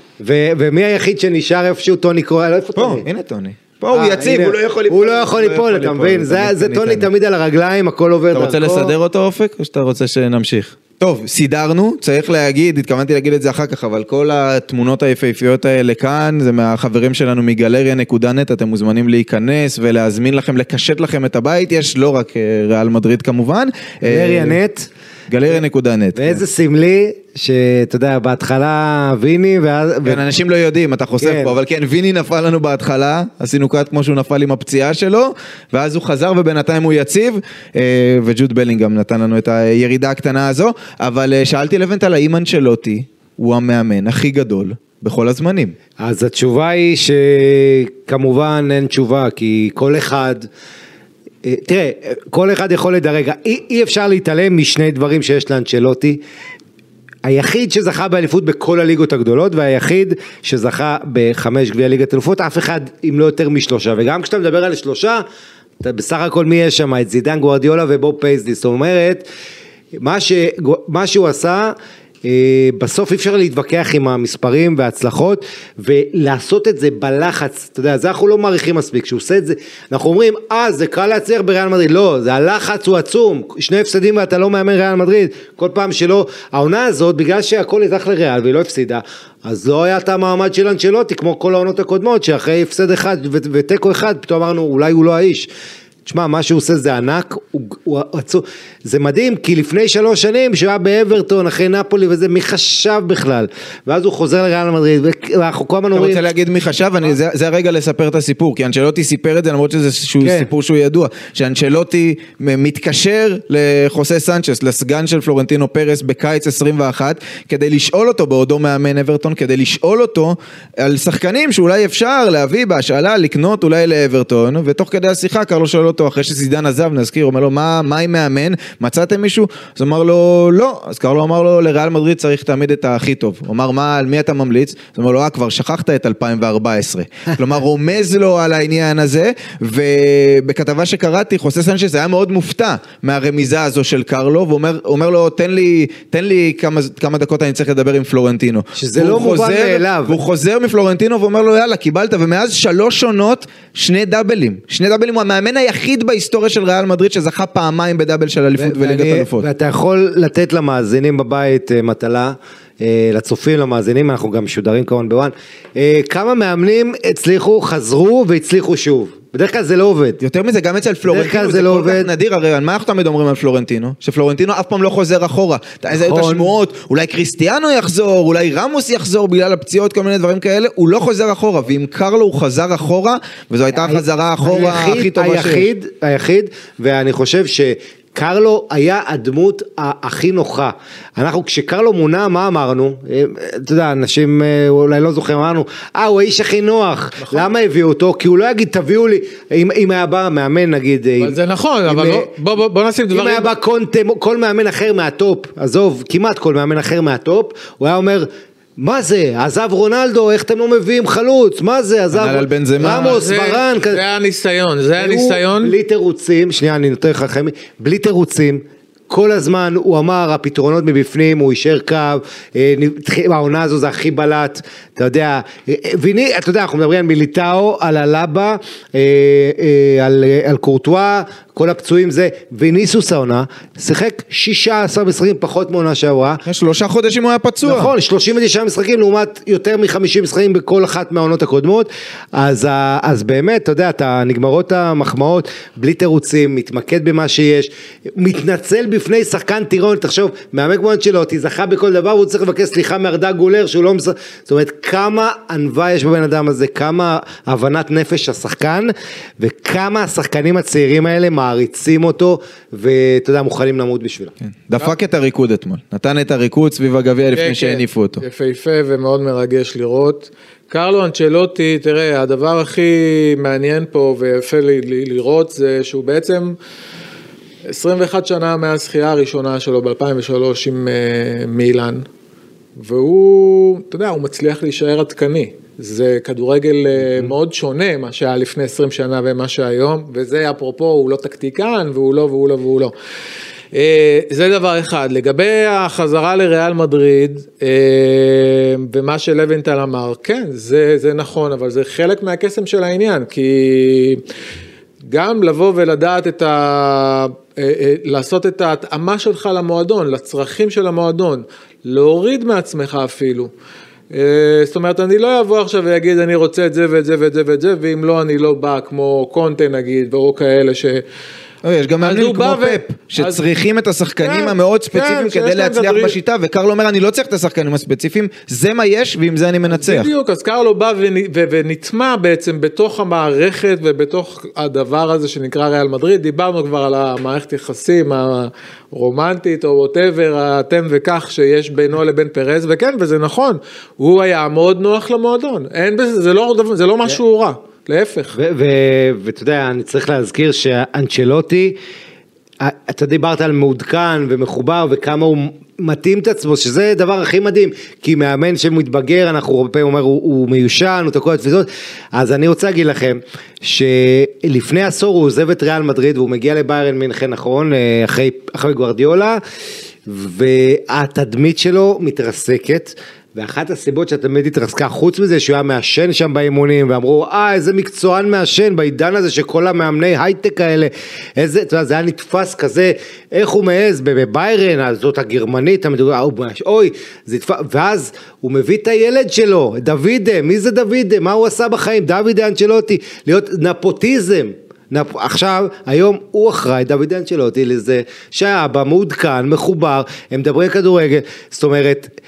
ומי היחיד שנשאר איפשהו? טוני קורא, איפה טוני? פה, הנה טוני. פה הוא יציב, הוא לא יכול ליפול. הוא לא יכול ליפול, אתה מבין? זה טוני תמיד על הרגליים, הכל עובר דרכו. אתה רוצה לסדר אותו אופק, או שאתה רוצה שנמשיך? טוב, סידרנו, צריך להגיד, התכוונתי להגיד את זה אחר כך, אבל כל התמונות היפהפיות האלה כאן, זה מהחברים שלנו מגלריה נקודה נט, אתם מוזמנים להיכנס ולהזמין לכם, לקשט לכם את הבית, יש לא רק ריאל מדריד כמובן. גלריה נט. גלריה נקודה נט. ואיזה סמלי, שאתה יודע, בהתחלה ויני, כן, אנשים לא יודעים, אתה חושף פה, אבל כן, ויני נפל לנו בהתחלה, עשינו קאט כמו שהוא נפל עם הפציעה שלו, ואז הוא חזר ובינתיים הוא יציב, וג'וד בלינגהם נתן לנו את הירידה הקטנה הזו, אבל שאלתי לבנטל, האם אנצ'לוטי הוא המאמן הכי גדול בכל הזמנים? אז התשובה היא שכמובן אין תשובה, כי כל אחד... תראה, כל אחד יכול לדרג, אי, אי אפשר להתעלם משני דברים שיש לאנצ'לוטי, היחיד שזכה באליפות בכל הליגות הגדולות, והיחיד שזכה בחמש גביע ליגת אלופות, אף אחד אם לא יותר משלושה, וגם כשאתה מדבר על שלושה, אתה בסך הכל מי יש שם, את זידן גוארדיולה ובוב פייסלי, זאת אומרת, מה, ש, מה שהוא עשה, בסוף אי אפשר להתווכח עם המספרים וההצלחות, ולעשות את זה בלחץ, אתה יודע, זה אנחנו לא מעריכים מספיק, כשהוא עושה את זה, אנחנו אומרים, אה, זה קל להצליח בריאל מדריד, לא, זה הלחץ הוא עצום, שני הפסדים ואתה לא מאמן ריאל מדריד, כל פעם שלא, העונה הזאת, בגלל שהכל יזך לריאל והיא לא הפסידה, אז לא היה את המעמד של אנצ'לוטי, כמו כל העונות הקודמות, שאחרי הפסד אחד וטקו אחד, פתאום אמרנו, אולי הוא לא האיש, תשמע, מה שהוא עושה זה ענק, הוא, הוא, הוא, זה מדהים, כי לפני שלוש שנים, שהוא היה באברטון, אחרי נפולי, וזה מי חשב בכלל, ואז הוא חוזר לריאל מדריד, ואנחנו כל הזמן אומרים... אתה רוצה להגיד מי חשב, אני, זה, זה הרגע לספר את הסיפור, כי אנצ'לוטי סיפר את זה, למרות שזה כן. סיפור שהוא ידוע, שאנצ'לוטי מתקשר לחוסה סנצ'ס, לסגן של פלורנטינו פרס, בקיץ עשרים ואחת, כדי לשאול אותו, בעודו מאמן אברטון, כדי לשאול אותו, על שחקנים שאולי אפשר להביא בהשאלה, לקנות אולי לאברטון, ותוך כדי השיחה, קרלו שואל אותו, אחרי שזידן עזב, נזכיר, אומר לו, מה, מה עם מאמן? מצאתם מישהו? אז אמר לו, לא. אז קרלו אמר לו, לריאל מדריד צריך תמיד את הכי טוב. הוא אמר, מה, על מי אתה ממליץ? אז אמר לו, אה, כבר שכחת את אלפיים וארבע עשרה. כלומר, רומז לו על העניין הזה, ובכתבה שקראתי, חוסה סנצ'ס היה מאוד מופתע מהרמיזה הזו של קרלו, ואומר אומר לו, תן לי, תן לי כמה, כמה דקות אני צריך לדבר עם פלורנטינו. שזה לא מובן מאליו. והוא חוזר מפלורנטינו ואומר לו, יאללה, קיבלת, ומאז שלוש עונות, שני דאבלים. שני דאבלים הוא המאמן היחיד בהיסטוריה של ריאל מדריד שזכה פעמיים בדאבל של אליפות וליגת אלופות. ואתה יכול לתת למאזינים בבית מטלה, לצופים, למאזינים, אנחנו גם משודרים כמובן בוואן, כמה מאמנים הצליחו, חזרו והצליחו שוב. בדרך כלל זה לא עובד. יותר מזה, גם אצל פלורנטינו, זה כל כך נדיר, הרי מה אנחנו תמיד אומרים על פלורנטינו? שפלורנטינו אף פעם לא חוזר אחורה. איזה היו את השמועות, אולי קריסטיאנו יחזור, אולי רמוס יחזור בגלל הפציעות, כל מיני דברים כאלה, הוא לא חוזר אחורה, ואם קרלו הוא חזר אחורה, וזו הייתה החזרה אחורה הכי טובה שיש. היחיד, היחיד, ואני חושב ש... קרלו היה הדמות הכי נוחה. אנחנו, כשקרלו מונה, מה אמרנו? אתה יודע, אנשים אולי לא זוכרים, אמרנו, אה, הוא האיש הכי נוח. נכון. למה הביאו אותו? כי הוא לא יגיד, תביאו לי, אם, אם היה בא מאמן, נגיד... אבל אם, זה נכון, אם, אבל אם, בוא, בוא, בוא נשים דברים... אם היה בא קונטה, כל מאמן אחר מהטופ, עזוב, כמעט כל מאמן אחר מהטופ, הוא היה אומר... מה זה? עזב רונלדו, איך אתם לא מביאים חלוץ? מה זה? עזב רמוס, ורן. זה הניסיון, זה הניסיון. בלי תירוצים, שנייה, אני נותן לך חמי, בלי תירוצים. כל הזמן הוא אמר, הפתרונות מבפנים, הוא יישר קו, העונה הזו זה הכי בלט, אתה יודע, ויני, אתה יודע, אנחנו מדברים על מיליטאו, על הלבה, על, על קורטואה, כל הפצועים זה, ויניסוס העונה, שיחק שישה עשר משחקים פחות מעונה שעברה. שלושה חודשים הוא היה פצוע. נכון, שלושים ותשעה משחקים, לעומת יותר מ-חמישים משחקים בכל אחת מהעונות הקודמות, אז, אז באמת, אתה יודע, אתה נגמרות המחמאות, בלי תירוצים, מתמקד במה שיש, מתנצל בפני שחקן טירון, תחשוב, מאמן כמו אנצ'לוטי, זכה בכל דבר, והוא צריך לבקש סליחה מארדה גולר, שהוא לא מס... זאת אומרת, כמה ענווה יש בבן אדם הזה, כמה הבנת נפש השחקן, וכמה השחקנים הצעירים האלה מעריצים אותו, ואתה יודע, מוכנים למות בשבילו. כן. דפק את הריקוד אתמול, נתן את הריקוד סביב הגביע לפני שהניפו אותו. יפהפה ומאוד מרגש לראות. קרלו אנצ'לוטי, תראה, הדבר הכי מעניין פה ויפה לראות זה שהוא בעצם עשרים ואחת שנה מהזכייה הראשונה שלו ב-אלפיים ושלוש עם uh, מילאן, והוא, אתה יודע, הוא מצליח להישאר עדכני. זה כדורגל uh, מאוד שונה מה שהיה לפני עשרים שנה ומה שהיום, וזה אפרופו, הוא לא טקטיקן, והוא לא, והוא לא, והוא לא. Uh, זה דבר אחד. לגבי החזרה לריאל מדריד, uh, ומה שלוינטל אמר, כן, זה, זה נכון, אבל זה חלק מהקסם של העניין, כי גם לבוא ולדעת את ה... לעשות את ההתאמה שלך למועדון, לצרכים של המועדון, להוריד מעצמך אפילו. זאת אומרת, אני לא אבוא עכשיו ויגיד, אני רוצה את זה ואת זה ואת זה ואת זה, ואם לא, אני לא בא, כמו קונטה נגיד, ואו כאלה ש... יש גם מאמנים כמו פפ, שצריכים את השחקנים המאוד ספציפיים כדי להצליח בשיטה, וקרלו אומר, אני לא צריך את השחקנים הספציפיים, זה מה יש, ועם זה אני מנצח. בדיוק, אז קרלו בא ונטמע בעצם בתוך המערכת, ובתוך הדבר הזה שנקרא ריאל מדריד, דיברנו כבר על המערכת יחסים הרומנטית, או whatever, אתם וכך שיש בינו לבין פרז, וכן, וזה נכון, הוא היה מאוד נוח למועדון, זה לא משהו רע. להפך. ואתה יודע, אני צריך להזכיר שאנצ'לוטי, אתה דיברת על מעודכן ומחובר וכמה הוא מתאים את עצמו, שזה דבר הכי מדהים, כי מאמן שמתבגר, אנחנו הרבה פעמים אומר, הוא, הוא מיושן, הוא תקוע תפיסות, אז אני רוצה להגיד לכם, שלפני עשור הוא עוזב את ריאל מדריד, והוא מגיע לביירן מינכן, נכון, אחרי, אחרי גוארדיולה, והתדמית שלו מתרסקת, ואחת הסיבות שהתמיד התרסקה, חוץ מזה שהוא היה מעשן שם באימונים, ואמרו, אה, איזה מקצוען מעשן, בעידן הזה שכל המאמני הייטק האלה, איזה, אתה יודע, זה היה נתפס כזה, איך הוא מעז, בביירן, זאת הגרמנית, אוי, זה נתפס, ואז הוא מביא את הילד שלו, דוידה, מי זה דוידה, מה הוא עשה בחיים, דוידה אנצ'לוטי, להיות נפוטיזם, עכשיו, היום הוא אחראי, דוד אנצ'לוטי, לזה שהיה במעודכן, מחובר, הם מדברים כדורגל, זאת אומרת,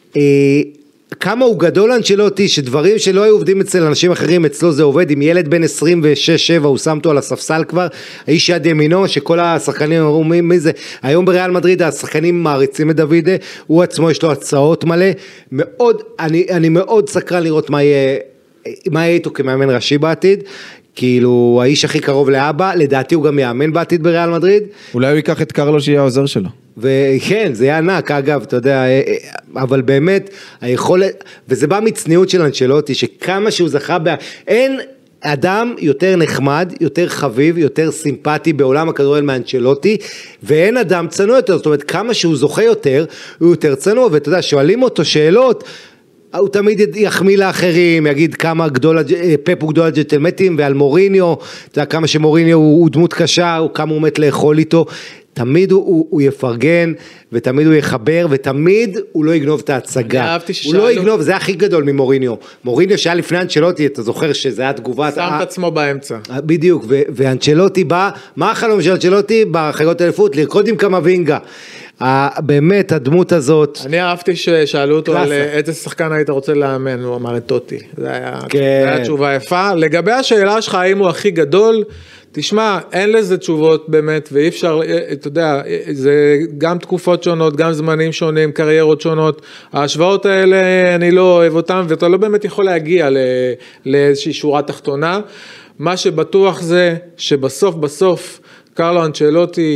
כמה הוא גדול אנצ'לוטי, שדברים שלא היו עובדים אצל אנשים אחרים, אצלו זה עובד, עם ילד בן עשרים ושש שבע, הוא שם אותו על הספסל כבר, האיש יד ימינו, שכל השחקנים אמרו, מי, מי זה? היום בריאל מדריד, השחקנים מעריצים את דוד, הוא עצמו יש לו הצעות מלא, מאוד, אני, אני מאוד סקרן לראות מה יהיה, מה יהיה איתו כמאמן ראשי בעתיד, כאילו האיש הכי קרוב לאבא, לדעתי הוא גם יאמן בעתיד בריאל מדריד. אולי הוא ייקח את קרלו שיהיה העוזר שלו. וכן, זה היה ענק, אגב, אתה יודע, אבל באמת, היכולת, וזה בא מצניעות של אנצ'לוטי, שכמה שהוא זכה, בה, אין אדם יותר נחמד, יותר חביב, יותר סימפטי בעולם הכדורגל מאנצ'לוטי, ואין אדם צנוע יותר, זאת אומרת, כמה שהוא זוכה יותר, הוא יותר צנוע, ואתה יודע, שואלים אותו שאלות, הוא תמיד יחמיא לאחרים, יגיד כמה גדול, פפ הוא גדול הג'נטלמנים, ועל מוריניו, אתה יודע, כמה שמוריניו הוא, הוא דמות קשה, הוא כמה הוא מת לאכול איתו, תמיד הוא, הוא, הוא יפרגן, ותמיד הוא יחבר, ותמיד הוא לא יגנוב את ההצגה. הוא לא יגנוב, זה הכי גדול ממוריניו. מוריניו שהיה לפני אנצ'לוטי, אתה זוכר שזה היה תגובה... שם את עצמו באמצע. בדיוק, ואנצ'לוטי בא, מה החלום של אנצ'לוטי? בחגיגות האליפות, לרקוד עם קמבינגה. באמת הדמות הזאת. אני אהבתי ששאלו אותו על איזה שחקן היית רוצה לאמן, הוא אמר את טוטי. זה היה תשובה יפה. לגבי השאלה שלך, האם הוא הכי גדול, תשמע, אין לזה תשובות באמת, ואי אפשר, אתה יודע, זה גם תקופות שונות, גם זמנים שונים, קריירות שונות, ההשוואות האלה, אני לא אוהב אותם, ואתה לא באמת יכול להגיע לאיזושהי שורה תחתונה. מה שבטוח זה שבסוף בסוף, קרלו אנצ'לוטי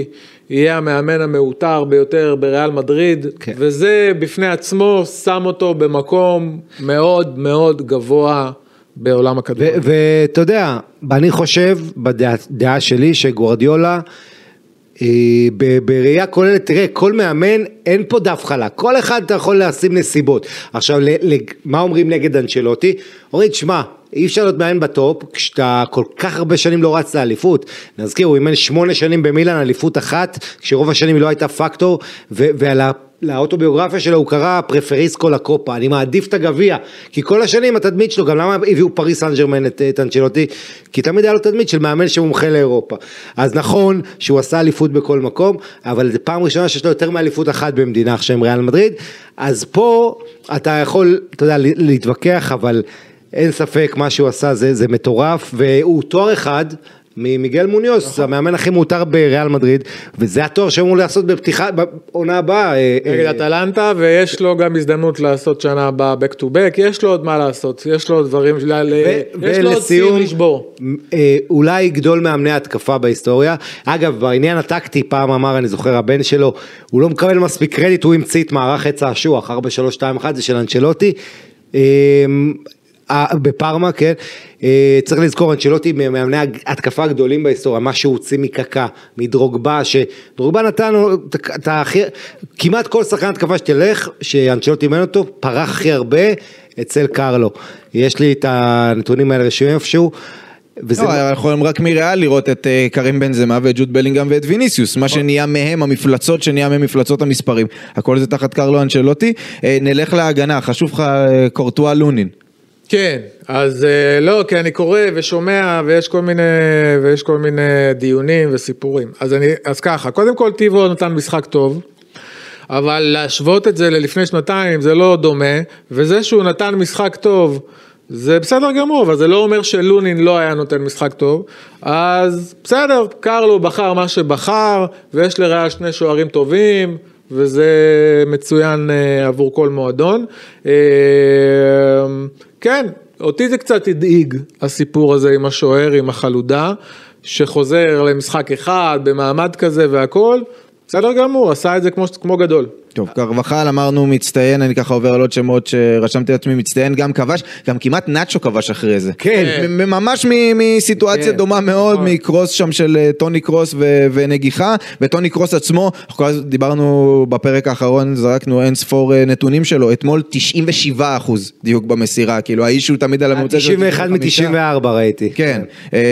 יהיה המאמן המאותר ביותר בריאל מדריד, כן. וזה בפני עצמו שם אותו במקום מאוד מאוד גבוה בעולם הכדורגל. ואתה יודע, אני חושב בדעה שלי שגוארדיולה, בראייה כוללת, תראה, כל מאמן, אין פה דף חלק, כל אחד אתה יכול לשים נסיבות. עכשיו, מה אומרים נגד אנצ'לוטי? אומרים, שמע, אי אפשר להיות מאמן בטופ, כשאתה כל כך הרבה שנים לא רץ לאליפות, נזכיר, הוא אימן שמונה שנים במילאן, אליפות אחת, כשרוב השנים היא לא הייתה פקטור, ועל האוטוביוגרפיה שלו הוא קרא פרפריסקו לקופה, אני מעדיף את הגביע, כי כל השנים התדמית שלו, גם למה הביאו פריס סן ז'רמן את, את אנצ'לוטי, כי תמיד היה לו תדמית של מאמן שמומחה לאירופה, אז נכון שהוא עשה אליפות בכל מקום, אבל זה פעם ראשונה שיש לו יותר מאליפות אחת במדינה, עכשיו ריאל מדריד, אז פה אתה יכול, אתה יודע, להתווכח, אבל אין ספק מה שהוא עשה זה, זה מטורף, והוא תואר אחד, ממיגל מוניוס, המאמן הכי מותר בריאל מדריד, וזה התואר שאמור לעשות בפתיחה, בעונה הבאה. נגד אטלנטה, ויש לו גם הזדמנות לעשות שנה הבאה back to back, יש לו עוד מה לעשות, יש לו עוד דברים, יש לו עוד ציון לשבור. אולי גדול מאמני התקפה בהיסטוריה, אגב, בעניין הטקטי, פעם אמר, אני זוכר, הבן שלו, הוא לא מקבל מספיק קרדיט, הוא המציא את מערך עץ האשוח, ארבע שלוש שתיים אחת, זה של אנצ'לוטי, בפרמה, כן, צריך לזכור, אנצ'לוטי מאמני התקפה הגדולים בהיסטוריה, מה שהוא הוציא מקקה, מדרוגבה, שדרוגבה נתן, כמעט כל שחקן התקפה שתלך, שאנצ'לוטי מאמן אותו, פרח הכי הרבה אצל קרלו. יש לי את הנתונים האלה רשויים איפשהו, לא, אנחנו יכולים רק מריאל לראות את קרים בנזמה ואת ג'וד בלינגהאם ואת ויניסיוס, מה שנהיה מהם המפלצות, שנהיה מהם מפלצות המספרים, הכל זה תחת קרלו אנצ'לוטי. נלך להגנה, חשוב לך קורטואה לונין. כן, אז לא, כי אני קורא ושומע ויש כל מיני, ויש כל מיני דיונים וסיפורים. אז אני, אז ככה, קודם כל טיבו נתן משחק טוב, אבל להשוות את זה ללפני שנתיים זה לא דומה, וזה שהוא נתן משחק טוב, זה בסדר גמור, אבל זה לא אומר שלונין לא היה נותן משחק טוב, אז בסדר, קרלו בחר מה שבחר, ויש לריאל שני שוערים טובים, וזה מצוין עבור כל מועדון. כן, אותי זה קצת הדאיג, הסיפור הזה עם השוער, עם החלודה, שחוזר למשחק אחד, במעמד כזה והכל, בסדר גמור, עשה את זה כמו, כמו גדול. טוב, קרבחל אמרנו מצטיין, אני ככה עובר על עוד שמות שרשמתי לעצמי מצטיין, גם כבש, גם כמעט נאצ'ו כבש אחרי זה. כן. ממש מסיטואציה דומה מאוד, מקרוס שם של טוני קרוס ונגיחה, וטוני קרוס עצמו, אנחנו דיברנו בפרק האחרון, זרקנו אין ספור נתונים שלו, אתמול תשעים ושבעה אחוז דיוק במסירה, כאילו האיש הוא תמיד על הממוצע. תשעים ואחת מתשעים וארבע ראיתי. כן.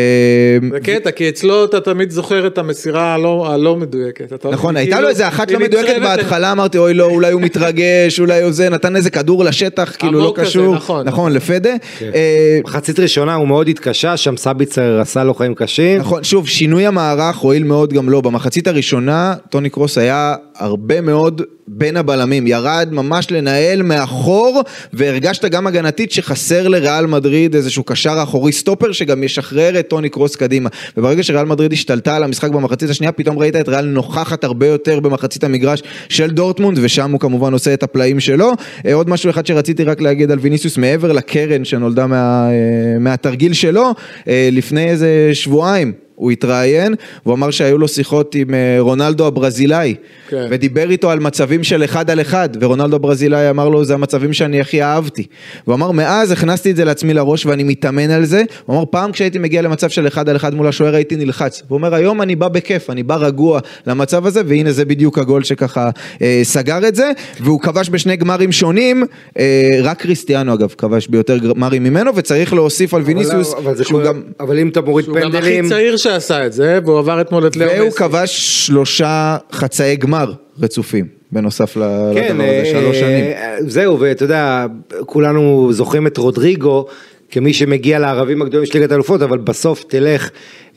זה קטע, כי אצלו אתה תמיד זוכר את המסירה הלא מדויקת. נכון, הייתה לו איזה אחת לא מדויקת בהתחלה, אמרתי, אוי לא, אולי הוא מתרגש, אולי הוא זה, נתן איזה כדור לשטח, כאילו לא קשור, נכון, לפדה. מחצית ראשונה הוא מאוד התקשה, שם סביצר עשה לו חיים קשים. נכון, שוב, שינוי המערך הועיל מאוד גם לא, במחצית הראשונה, טוני קרוס היה הרבה מאוד בין הבלמים, ירד ממש לנהל מאחור, והרגשת גם הגנתית שחסר לריאל מדריד איזשהו קשר אחורי סטופר, שגם ישחרר את טוני קרוס קדימה, וברגע שריאל מדריד השתלטה על המשחק במחצית השנייה, פתאום ראית את ריאל נוכחת הרבה יותר במחצית המגרש של דורטמונד, ושם הוא כמובן עושה את הפלאים שלו. עוד משהו אחד שרציתי רק להגיד על ויניסיוס, מעבר לקרן שנולדה מה, מהתרגיל שלו, לפני איזה שבועיים, הוא התראיין, והוא אמר שהיו לו שיחות עם רונלדו הברזילאי, כן. ודיבר איתו על מצבים של אחד על אחד, ורונלדו הברזילאי אמר לו, זה המצבים שאני הכי אהבתי. הוא אמר, מאז הכנסתי את זה לעצמי לראש, ואני מתאמן על זה. הוא אמר, פעם כשהייתי מגיע למצב של אחד על אחד מול השוער, הייתי נלחץ. הוא אומר, היום אני בא בכיף, אני בא רגוע למצב הזה, והנה זה בדיוק הגול שככה אה, סגר את זה, והוא כבש בשני גמרים שונים, אה, רק קריסטיאנו אגב, כבש ביותר גמרים ממנו, וצריך להוסיף על ויניסיוס, אבל, אבל שהוא גם, אבל אם אתה מוריד פנדלים, שעשה את זה, והוא עבר אתמול את לאו מסי. והוא כבש שלושה חצאי גמר רצופים, בנוסף לדבר הזה, שלוש שנים. זהו, ואתה יודע, כולנו זוכרים את רודריגו, כמי שמגיע לערבים הגדולים של ליגת האלופות, אבל בסוף תלך,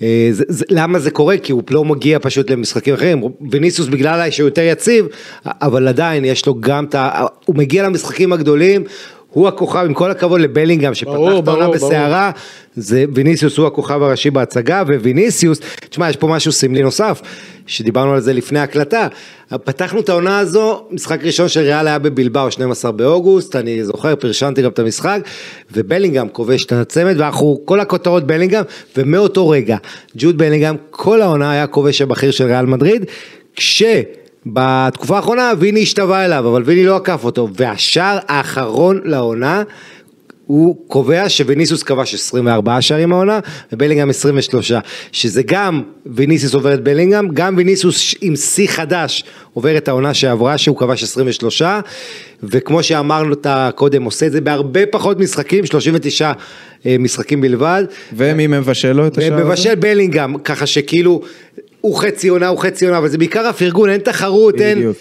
למה זה קורה? כי הוא לא מגיע פשוט למשחקים אחרים, ויניסיוס בגלל שהוא יותר יציב, אבל עדיין יש לו גם, הוא מגיע למשחקים הגדולים, הוא הכוכב, עם כל הכבוד לבלינגהאם, שפתח את העונה בסערה, זה ויניסיוס הוא הכוכב הראשי בהצגה, וויניסיוס, תשמע, יש פה משהו סמלי נוסף, שדיברנו על זה לפני הקלטה, פתחנו את העונה הזו, משחק ראשון של ריאל היה בבלבאו, שנים עשר באוגוסט, אני זוכר, פרשנתי גם את המשחק, ובלינגהאם כובש את הצמד, ואנחנו, כל הכותרות בלינגהאם, ומאותו רגע, ג'וד בלינגהאם, כל העונה היה כובש הבכיר של ריאל מדריד, כשבתקופה האחרונה ויני השתווה אליו, אבל ויני לא עקף אותו, והשער האחרון לעונה, הוא קובע שוויניסוס כבש עשרים וארבעה שערים העונה, ובלינגהם עשרים ושלוש, שזה גם ויניסיוס עובר את בלינגהם, גם ויניסוס עם שיא חדש עובר את העונה שעברה, שהוא כבש עשרים ושלוש, וכמו שאמרנו אותה קודם, עושה את זה בהרבה פחות משחקים, שלושים ותשעה משחקים בלבד. ומי מבשל לו את השער? מבשל בלינגהם, ככה שכאילו, הוא חצי עונה, הוא חצי עונה, אבל זה בעיקר הפרגון, אין תחרות, אין,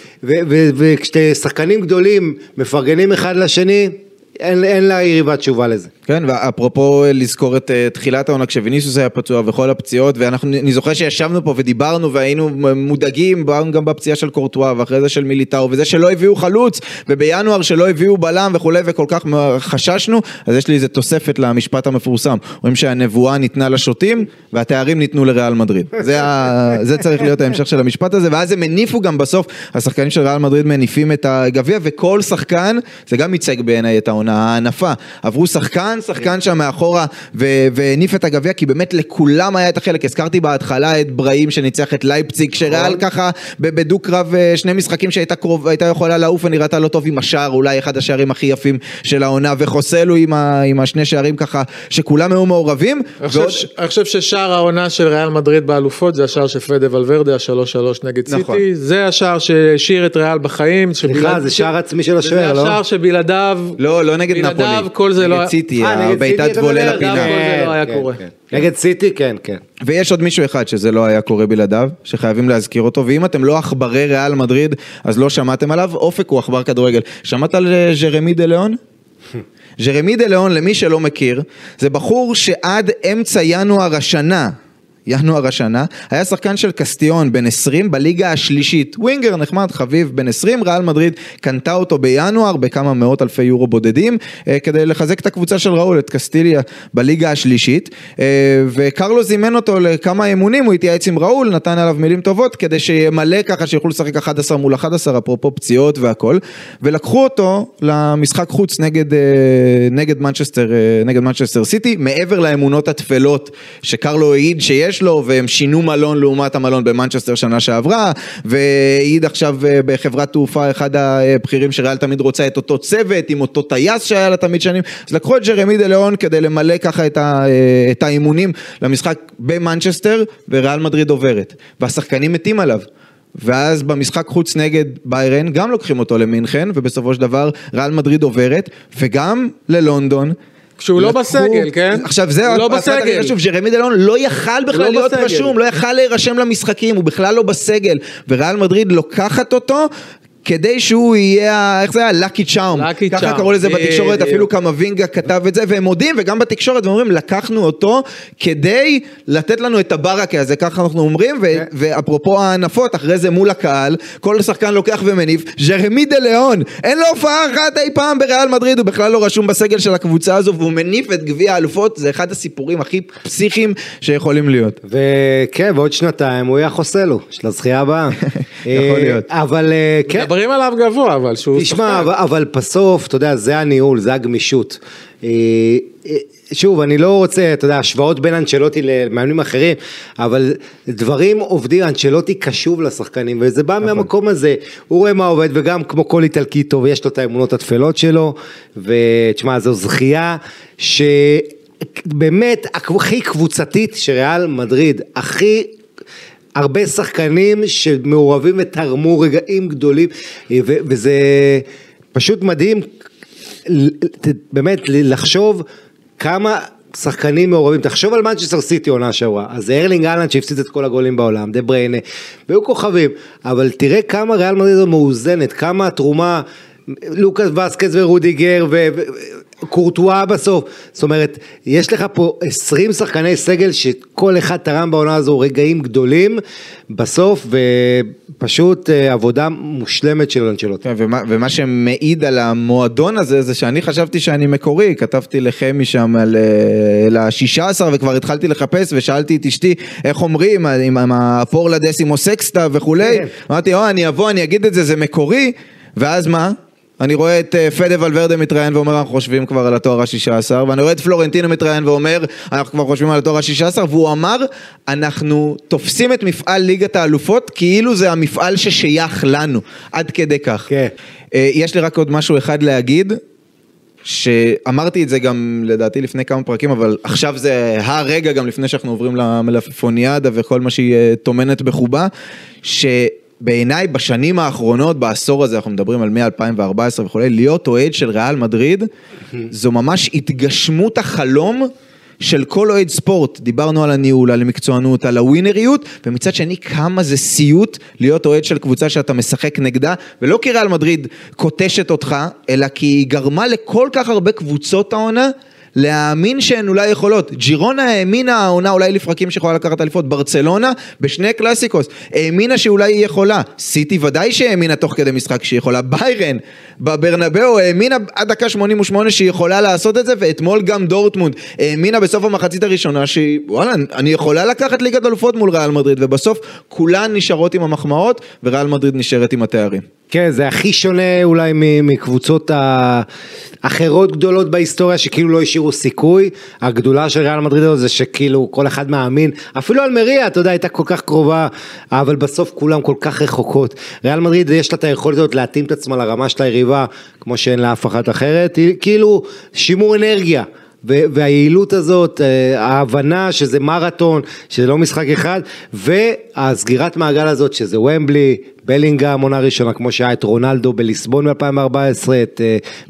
וכששחקנים גדולים מפרגנים אחד לשני, אין, אין לה יריבה תשובה לזה. כן, ואפרופו לזכור את uh, תחילת העונה, כשוויניסוס היה פצוע וכל הפציעות, ואנחנו, אני זוכר שישבנו פה ודיברנו, והיינו מודאגים, גם בפציעה של קורטואה, ואחרי זה של מיליטאו, וזה שלא הביאו חלוץ, ובינואר שלא הביאו בלם וכולי, וכל כך חששנו, אז יש לי איזו תוספת למשפט המפורסם, רואים שהנבואה ניתנה לשוטים, והתארים ניתנו לריאל מדריד. זה, ה, זה צריך להיות ההמשך של המשפט הזה, ואז הם מניפו גם בסוף, השחקנים של ריאל מדריד מניפים את הגביע, וכל שחקן, זה גם ייצג בעיניי את העונה, הענפה, עברו שחקן, שחקן שם מאחורה והניף את הגביע, כי באמת לכולם היה את החלק. הזכרתי בהתחלה את בראים שניצח את לייפציג, שריאל ככה בדוק קרב שני משחקים שהייתה קרוב, הייתה יכולה לעוף ונראתה לא טוב עם השער, אולי אחד השערים הכי יפים של העונה, וחוסלו עם, ה, עם השני שערים ככה, שכולם היו מעורבים. אני ועוד... חושב ששער העונה של ריאל מדריד באלופות, זה השער של פדה ולוורדה, השלוש שלוש נגד נכון. סיטי, זה השער שהשאיר את ריאל בחיים. סליחה, זה שער עצמי של השוער, לא? זה השער שבלעדיו, לא, לא נגד נפולי. כל זה נגד סיטי, בעיטת וולה לפינה. זה לא היה קורה. נגד סיטי, כן, כן. ויש עוד מישהו אחד שזה לא היה קורה בלעדיו, שחייבים להזכיר אותו, ואם אתם לא אחברי ריאל מדריד, אז לא שמעתם עליו, אופק הוא אחבר כדורגל. שמעת על ז'רמי דה ליאון? ז'רמי דה ליאון, למי שלא מכיר, זה בחור שעד אמצע ינואר השנה, ינואר השנה, היה שחקן של קסטיון בן עשרים בליגה השלישית, ווינגר נחמד חביב בן עשרים, ריאל מדריד קנתה אותו בינואר בכמה מאות אלפי יורו בודדים, אה, כדי לחזק את הקבוצה של ראול, את קסטיליה בליגה השלישית, אה, וקרלו זימן אותו לכמה אימונים, הוא התייעץ עם ראול, נתן עליו מילים טובות, כדי שימלא ככה שיוכלו לשחק אחת עשרה מול אחת עשרה, אפרופו פציעות והכל, ולקחו אותו למשחק חוץ נגד, אה, נגד מנצ'סטר, אה, נגד מנצ'סטר סיטי, מעבר לאמונות התפלות שקרלו העיד שיש לו, והם שינו מלון לעומת המלון במנצ'סטר שנה שעברה, והעיד עכשיו בחברת תעופה אחד הבכירים שריאל תמיד רוצה את אותו צוות, עם אותו טייס שהיה לה תמיד שנים, אז לקחו את ג'רמי דה ליאון כדי למלא ככה את, ה, את האימונים למשחק במנצ'סטר, וריאל מדריד עוברת, והשחקנים מתים עליו. ואז במשחק חוץ נגד ביירן, גם לוקחים אותו למינכן, ובסופו של דבר ריאל מדריד עוברת, וגם ללונדון, כשהוא לא בסגל, כן? עכשיו זהו, לא בסגל. שוב, ג'רמי דה ליאון לא יכל בכלל להיות רשום, לא יכל להירשם למשחקים, הוא בכלל לא בסגל, וריאל מדריד לוקחת אותו, כדי שהוא יהיה, איך זה היה? לקי צ'אום. ככה קראו לזה בתקשורת, אפילו קמבינגה כתב את זה, והם מודים, וגם בתקשורת, ואומרים, לקחנו אותו, כדי לתת לנו את הברקה הזה, ככה אנחנו אומרים, ואפרופו הענפות, אחרי זה מול הקהל, כל שחקן לוקח ומניף, ג'רמי דה ליאון, אין לו הופעה אחת אי פעם בריאל מדריד, הוא בכלל לא רשום בסגל של הקבוצה הזו, והוא מניף את גביע האלופות, זה אחד הסיפורים הכי פסיכיים שיכולים להיות. וכן, ועוד שנתיים, הוא יהיה חוסלו, של הזכייה הבאה. יכול להיות. אבל כן. מדברים עליו גבוה, אבל שהוא... תשמע, אבל, אבל בסוף, אתה יודע, זה הניהול, זה הגמישות. שוב, אני לא רוצה, אתה יודע, השוואות בין אנצ'לוטי למאמנים אחרים, אבל דברים עובדים, אנצ'לוטי קשוב לשחקנים, וזה בא מהמקום הזה, הוא רואה מה עובד, וגם כמו כל איטלקי טוב, יש לו את האמונות התפלות שלו, ותשמע, זו זכייה שבאמת הכי קבוצתית שריאל מדריד, הכי... הרבה שחקנים שמעורבים ותרמו רגעים גדולים, וזה פשוט מדהים, באמת לחשוב כמה שחקנים מעורבים, תחשוב על מנצ'סטר סיטי עונה שעברה, אז ארלינג הלנד שהפסיד את כל הגולים בעולם, דה בריינה, והיו כוכבים, אבל תראה כמה ריאל מדריד מאוזנת, כמה התרומה, לוקאס וסקז ורודיגר וקורטואה בסוף, זאת אומרת, יש לך פה עשרים שחקני סגל שכל אחד תרם בעונה הזו רגעים גדולים בסוף, ופשוט עבודה מושלמת של אנצ'לוטי. ומה, ומה שמעיד על המועדון הזה, זה שאני חשבתי שאני מקורי, כתבתי לכם משם ל-שישה עשר, וכבר התחלתי לחפש, ושאלתי את אשתי, איך אומרים, עם, עם הפור לדסימו סקסטה וכולי, אמרתי, או, אני אבוא, אני אגיד את זה, זה מקורי, ואז מה? אני רואה את פדה ולוורדה מתראיין ואומר, אנחנו חושבים כבר על התואר ה-שישה עשר, ואני רואה את פלורנטינו מתראיין ואומר, אנחנו כבר חושבים על התואר ה-שישה עשר, והוא אמר, אנחנו תופסים את מפעל ליגת האלופות, כאילו זה המפעל ששייך לנו, עד כדי כך. כן. יש לי רק עוד משהו אחד להגיד, שאמרתי את זה גם לדעתי לפני כמה פרקים, אבל עכשיו זה הרגע גם לפני שאנחנו עוברים למלפפוניאדה וכל מה שהיא תומנת בחובה, שבעיניי בשנים האחרונות, בעשור הזה, אנחנו מדברים על מ-אלפיים וארבע עשרה וכו', להיות אוהד של ריאל מדריד, זו ממש התגשמות החלום של כל אוהד ספורט. דיברנו על הניהול, על המקצוענות, על הווינריות, ומצד שני כמה זה סיוט להיות אוהד של קבוצה שאתה משחק נגדה, ולא כי ריאל מדריד קוטשת אותך, אלא כי היא גרמה לכל כך הרבה קבוצות העונה, להאמין שהן אולי יכולות. ג'ירונה האמינה העונה אולי לפרקים שיכולה לקחת אליפות, ברצלונה בשני קלאסיקוס, האמינה שאולי היא יכולה, סיטי ודאי שהאמינה תוך כדי משחק שהיא יכולה, ביירן בברנבאו האמינה עד דקה שמונים ושמונה שהיא יכולה לעשות את זה, ואתמול גם דורטמונד האמינה בסוף המחצית הראשונה שהיא, וואלה, אני יכולה לקחת ליגת אלופות מול ריאל מדריד, ובסוף כולן נשארות עם המחמאות, וריאל מדריד נשארת עם התארים. כן, זה הכי שונה אולי מקבוצות האחרות גדולות בהיסטוריה, שכאילו לא השאירו סיכוי. הגדולה של ריאל מדריד זה שכאילו כל אחד מאמין, אפילו אלמריה, אתה יודע, הייתה כל כך קרובה, אבל בסוף כולם כל כך רחוקות. ריאל מדריד יש לה את היכולת הזאת להתאים את עצמה לרמה של היריבה, כמו שאין לאף אחת אחרת, כאילו שימור אנרגיה. והיעילות הזאת, ההבנה שזה מרתון, שזה לא משחק אחד, והסגירת מעגל הזאת שזה ומבלי, בלינגהאם עונה ראשונה, כמו שהיה את רונלדו בליסבון ב-אלפיים וארבע עשרה, את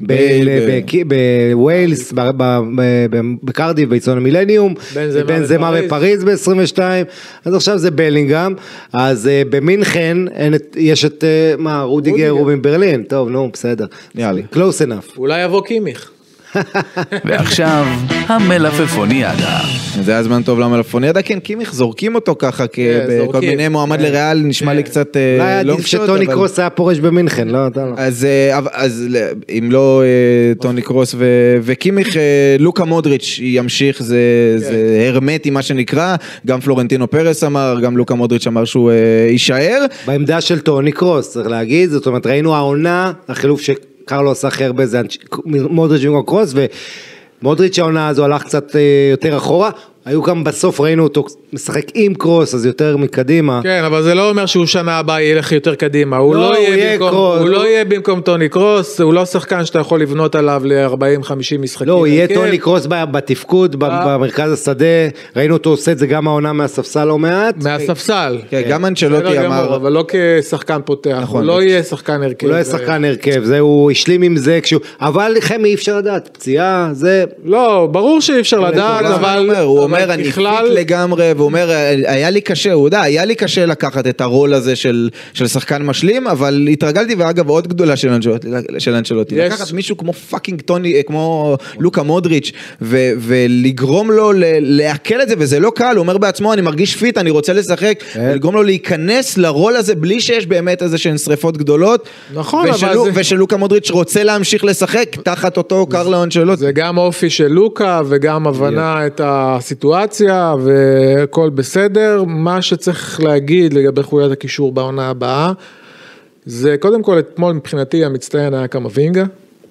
בווילס, בקרדיף, ביצון המילניום, בנזמה בפריז ב-עשרים ושתיים, אז עכשיו זה בלינגהאם, אז במינכן יש את, מה, רודיגר הוא מברלין, טוב, נו, בסדר, close enough. אולי יבוא קימיך. ועכשיו המלפפוניאדה. זה היה זמן טוב למלפפוניאדה, כן, קימיך זורקים אותו ככה, בכל מיני מועמד לריאל, נשמע לי קצת לא עדיף שטוני קרוס היה פורש במינכן, לא? אז אם לא טוני קרוס וקימיך, לוקה מודריץ' ימשיך, זה הרמטי מה שנקרא, גם פלורנטינו פרס אמר, גם לוקה מודריץ' אמר שהוא יישאר. בעמדה של טוני קרוס, צריך להגיד, זאת אומרת, ראינו העונה, החילוף ש... קרלוס הכי הרבה זה מודריץ' וקרוס, ומודריץ' העונה הזו הלך קצת יותר אחורה, היו גם בסוף ראינו אותו משחק עם קרוס, אז יותר מקדימה. כן, אבל זה לא אומר שהוא שנה הבאה ילך יותר קדימה, הוא לא יהיה במקום טוני קרוס, הוא לא שחקן שאתה יכול לבנות עליו ל-ארבעים חמישים משחקים. לא, יהיה טוני קרוס בתפקוד, במרכז השדה, ראינו אותו עושה את זה גם העונה מהספסל לא מעט. מהספסל. גם אנצ'לוטי אמר. אבל לא כשחקן פותח, הוא לא יהיה שחקן הרכב. הוא לא יהיה שחקן הרכב, הוא השלים עם זה, אבל לכם אי אפשר לדעת, פציעה, זה... לא, ברור שאי אפשר לדעת, אבל... הוא אומר, אני פיק לגמרי, והוא אומר, היה לי קשה, הוא יודע, היה לי קשה לקחת את הרול הזה של, של שחקן משלים, אבל התרגלתי, ואגב, עוד גדולה של אנצ'לוטי, לקחת מישהו כמו פאקינג טוני, כמו לוקה מודריץ', ו, ולגרום לו להקל את זה, וזה לא קל, הוא אומר בעצמו, אני מרגיש פיט, אני רוצה לשחק, ולגרום לו להיכנס לרול הזה, בלי שיש באמת איזה שהן שריפות גדולות, נכון, ושלו, אבל זה... ושלוקה מודריץ' רוצה להמשיך לשחק, תחת אותו קרלו אנצ'לוטי. זה גם אופי של לוקה, וגם הבנה את הסיטואציה, וכל בסדר. מה שצריך להגיד לגבי חוליית הקישור בעונה הבאה, זה קודם כל אתמול מבחינתי המצטיין היה קמבינגה,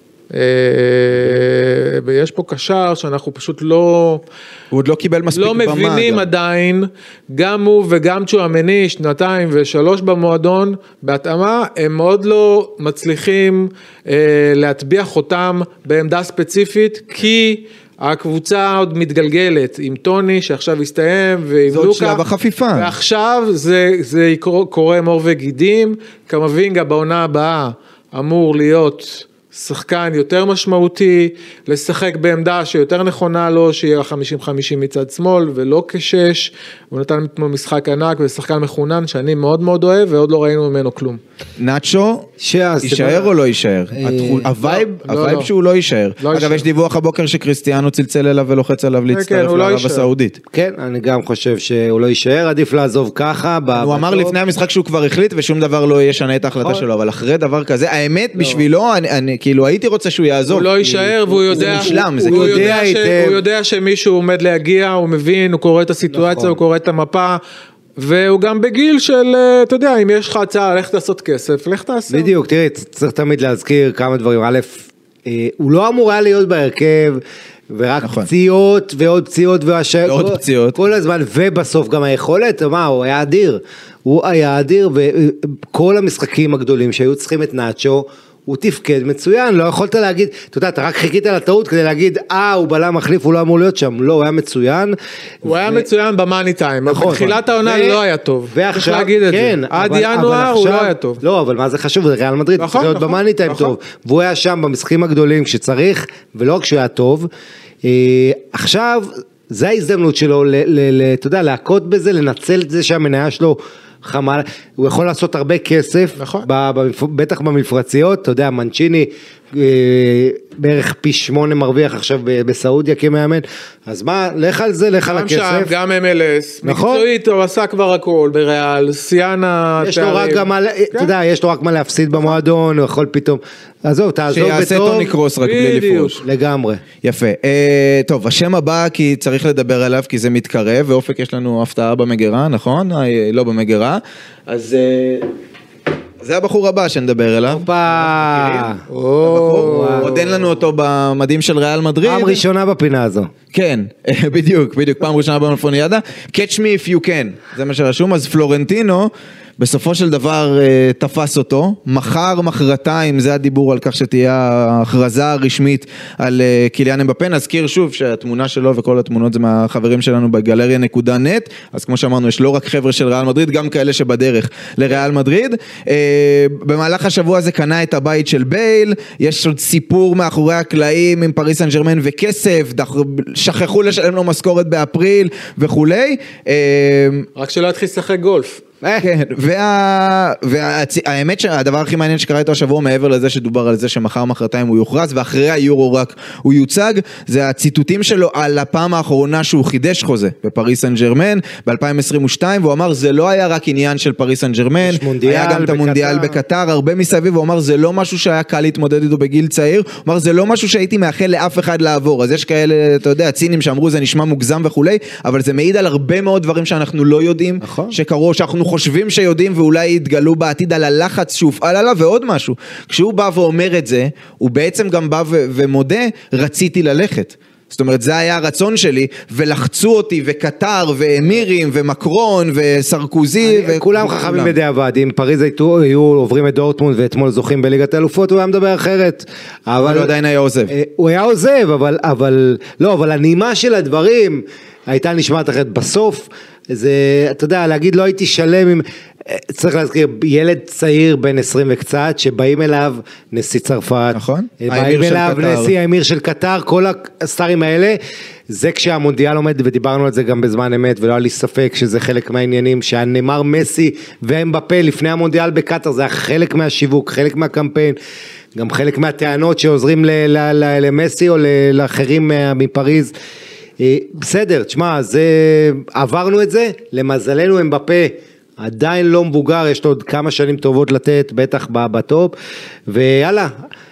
ויש פה קשר שאנחנו פשוט לא, הוא עוד לא קיבל מספיק לא במה, מבינים גם. עדיין, גם הוא וגם צ'ואמני, שנתיים ושלוש במועדון, בהתאמה, הם עוד לא מצליחים אה, להטביע חותם בעמדה ספציפית, כי הקבוצה עוד מתגלגלת עם טוני שעכשיו הסתיים ועם לוקה. זאת שלב החפיפה. ועכשיו זה, זה קורה מור וגידים, קמבינגה בעונה הבאה אמור להיות שחקן יותר משמעותי, לשחק בעמדה שיותר נכונה לו, שיהיה חמישים חמישים מצד שמאל ולא כשש, הוא נתן משחק ענק ושחקן מחונן שאני מאוד מאוד אוהב ועוד לא ראינו ממנו כלום. נאצ'ו, יישאר או לא יישאר? הווייב שהוא לא יישאר. אגב, יש דיווח הבוקר שקריסטיאנו צלצל אליו ולוחץ עליו להצטרף לערב הסעודית. כן, אני גם חושב שהוא לא יישאר, עדיף לעזוב ככה. הוא אמר לפני המשחק שהוא כבר החליט ושום דבר לא ישנה את ההחלטה שלו, אבל אחרי דבר כזה, האמת בשבילו, כאילו הייתי רוצה שהוא יעזוב. הוא לא יישאר והוא יודע, הוא יודע שמישהו עומד להגיע, הוא מבין, הוא קורא את הסיטואציה, הוא קורא את המפה, והוא גם בגיל של, אתה יודע, אם יש לך הצעה ללכת לעשות כסף, לך תעשה. בדיוק, תראי, צריך תמיד להזכיר כמה דברים. א', הוא לא אמור היה להיות בהרכב, ורק נכון. פציעות ועוד פציעות והשאר, ועוד כל, פציעות. כל הזמן, ובסוף גם היכולת, מה, הוא היה אדיר, הוא היה אדיר, וכל המשחקים הגדולים שהיו צריכים את נאצ'ו, הוא תפקד מצוין, לא יכולת להגיד, אתה יודע, אתה רק חיכית לטעות כדי להגיד, אה, הוא בלם מחליף, הוא לא אמור להיות שם, לא, הוא היה מצוין. הוא היה מצוין במאני טיים, בתחילת העונה לא היה טוב, צריך להגיד את זה, עד ינואר הוא לא היה טוב. לא, אבל מה זה חשוב, זה ריאל מדריד, צריך להיות במאני טיים טוב, והוא היה שם במשחקים הגדולים כשצריך, ולא רק שהוא היה טוב, עכשיו, זה ההזדמנות שלו, אתה יודע, להכות בזה, לנצל את זה שהמניה שלו, חמל, הוא יכול לעשות הרבה כסף, נכון. בטח במפרציות, אתה יודע, מנצ'יני בערך פי שמונה מרוויח עכשיו בסעודיה כמאמן, אז מה, לך על זה, לך על הכסף. גם שם, גם אם אל אס, נכון? מקצועית הוא עשה כבר הכל, בריאל, סיינה, יש לו רק גם, אתה יודע, יש לו רק מה להפסיד במועדון, הוא יכול פתאום, עזוב, תעזוב בטוב. שיעשה טוני קרוס רק בלי לפרוש. לגמרי. יפה. טוב, השם הבא, כי צריך לדבר עליו, כי זה מתקרב, ואופק יש לנו הפתעה במגרה, נכון? לא במגרה. אז זה הבחור הבא שנדבר אליו. עוד אין לנו אותו במדים של ריאל מדריד. פעם ראשונה בפינה הזו. כן, בדיוק, בדיוק, פעם ראשונה במלפוניאדה. Catch me if you can, זה מה שרשום. אז פלורנטינו בסופו של דבר תפס אותו, מחר, מחרתיים, זה הדיבור על כך שתהיה ההכרזה הרשמית על קיליאן אמבפה. נזכיר שוב שהתמונה שלו וכל התמונות זה מהחברים שלנו בגלריה נקודה נט, אז כמו שאמרנו, יש לא רק חבר'ה של ריאל מדריד, גם כאלה שבדרך לריאל מדריד. במהלך השבוע הזה קנה את הבית של בייל, יש עוד סיפור מאחורי הקלעים עם פריס סן ז'רמן וכסף, שכחו לשלם לו משכורת באפריל וכולי. רק שלא יתחיל לשחק גולף. כן, והאמת שהדבר הכי מעניין שקרה איתו השבוע, מעבר לזה שדובר על זה שמחר מחרתיים הוא יוכרז, ואחרי היורו רק הוא יוצג, זה הציטוטים שלו על הפעם האחרונה שהוא חידש חוזה בפריס סן ז'רמן ב-אלפיים עשרים ושתיים, והוא אמר זה לא היה רק עניין של פריס סן ז'רמן, היה גם את המונדיאל בקטר, הרבה מסביב, הוא אמר זה לא משהו שהיה קל להתמודד איתו בגיל צעיר, הוא אמר זה לא משהו שהייתי מאחל לאף אחד לעבור, אז יש כאלה, אתה יודע, צינים שאמרו זה נשמע מוגזם וכולי, אבל זה מעיד על הרבה מאוד דברים שאנחנו לא יודעים, שקרו, שאנחנו חושבים שיודעים ואולי יתגלו בעתיד על הלחץ שהופעל עליו. ועוד משהו, כשהוא בא ואומר את זה, הוא בעצם גם בא ו- ומודה, רציתי ללכת. זאת אומרת, זה היה הרצון שלי, ולחצו אותי, וקטר, ואמירים, ומקרון, וסרקוזי, וכולם חכמים בדיעבד. אם פריז היו עוברים את דורטמונד, ואתמול זוכים בליגת האלופות, הוא היה מדבר אחרת. אבל הוא עדיין היה עוזב. הוא היה עוזב, אבל, אבל, לא, אבל הנעימה של הדברים, הייתה נשמעת אחרת. בסוף, זה, אתה יודע, להגיד לא הייתי שלם עם, צריך להזכיר, ילד צעיר בן עשרים וקצת, שבאים אליו נשיא צרפת, נכון? באים אליו נשיא האמיר של קטר, כל הסטארים האלה, זה כשהמונדיאל עומד, ודיברנו על זה גם בזמן אמת, ולא היה לי ספק שזה חלק מהעניינים, שהנאמר מסי ואמבפה לפני המונדיאל בקטר, זה היה חלק מהשיווק, חלק מהקמפיין, גם חלק מהטענות שעוזרים למסי או לאחרים מפריז, בסדר, תשמע, זה, עברנו את זה, למזלנו אמבפה, עדיין לא מבוגר, יש לו עוד כמה שנים טובות לתת, בטח בטופ, ויאללה,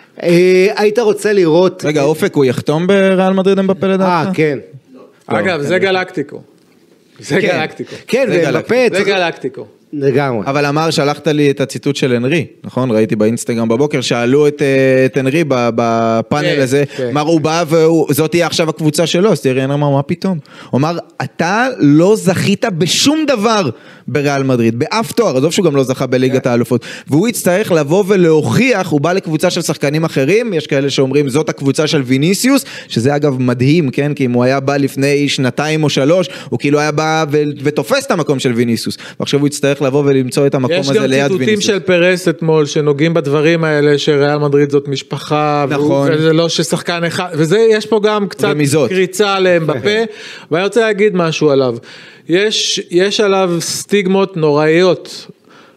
היית רוצה לראות... רגע, אופק, הוא יחתום בריאל מדריד אמבפה לדעתך? אה, כן. אגב, זה גלקטיקו. זה גלקטיקו. כן, ואמבפה... זה גלקטיקו. לגמרי. אבל אמר, שלחת לי את הציטוט של הנרי, נכון? ראיתי באינסטגרם בבוקר, שאלו את, את הנרי בפאנל הזה, אמר, הוא בא וזאת תהיה עכשיו הקבוצה שלו, אז תראי, אמר, מה פתאום? הוא אמר, אתה לא זכית בשום דבר בריאל מדריד, באף תואר, עזוב שהוא גם לא זכה בליגת האלופות, והוא יצטרך לבוא ולהוכיח, הוא בא לקבוצה של שחקנים אחרים, יש כאלה שאומרים, זאת הקבוצה של ויניסיוס, שזה אגב מדהים, כן? כי אם הוא היה בא לפני שנתיים או שלוש, הוא כאילו היה בא ותופס את המקום של ויניסיוס, ועכשיו הוא יצטרך לבוא ולמצוא את המקום הזה ליד ויניסיוס. יש גם ציטוטים של פרס אתמול, שנוגעים בדברים האלה, שריאל מדריד זאת משפחה, נכון. וזה לא ששחקן אחד, וזה, יש פה גם קצת רמיזות. קריצה לאמבפה, ואני רוצה להגיד משהו עליו. יש, יש עליו סטיגמות נוראיות,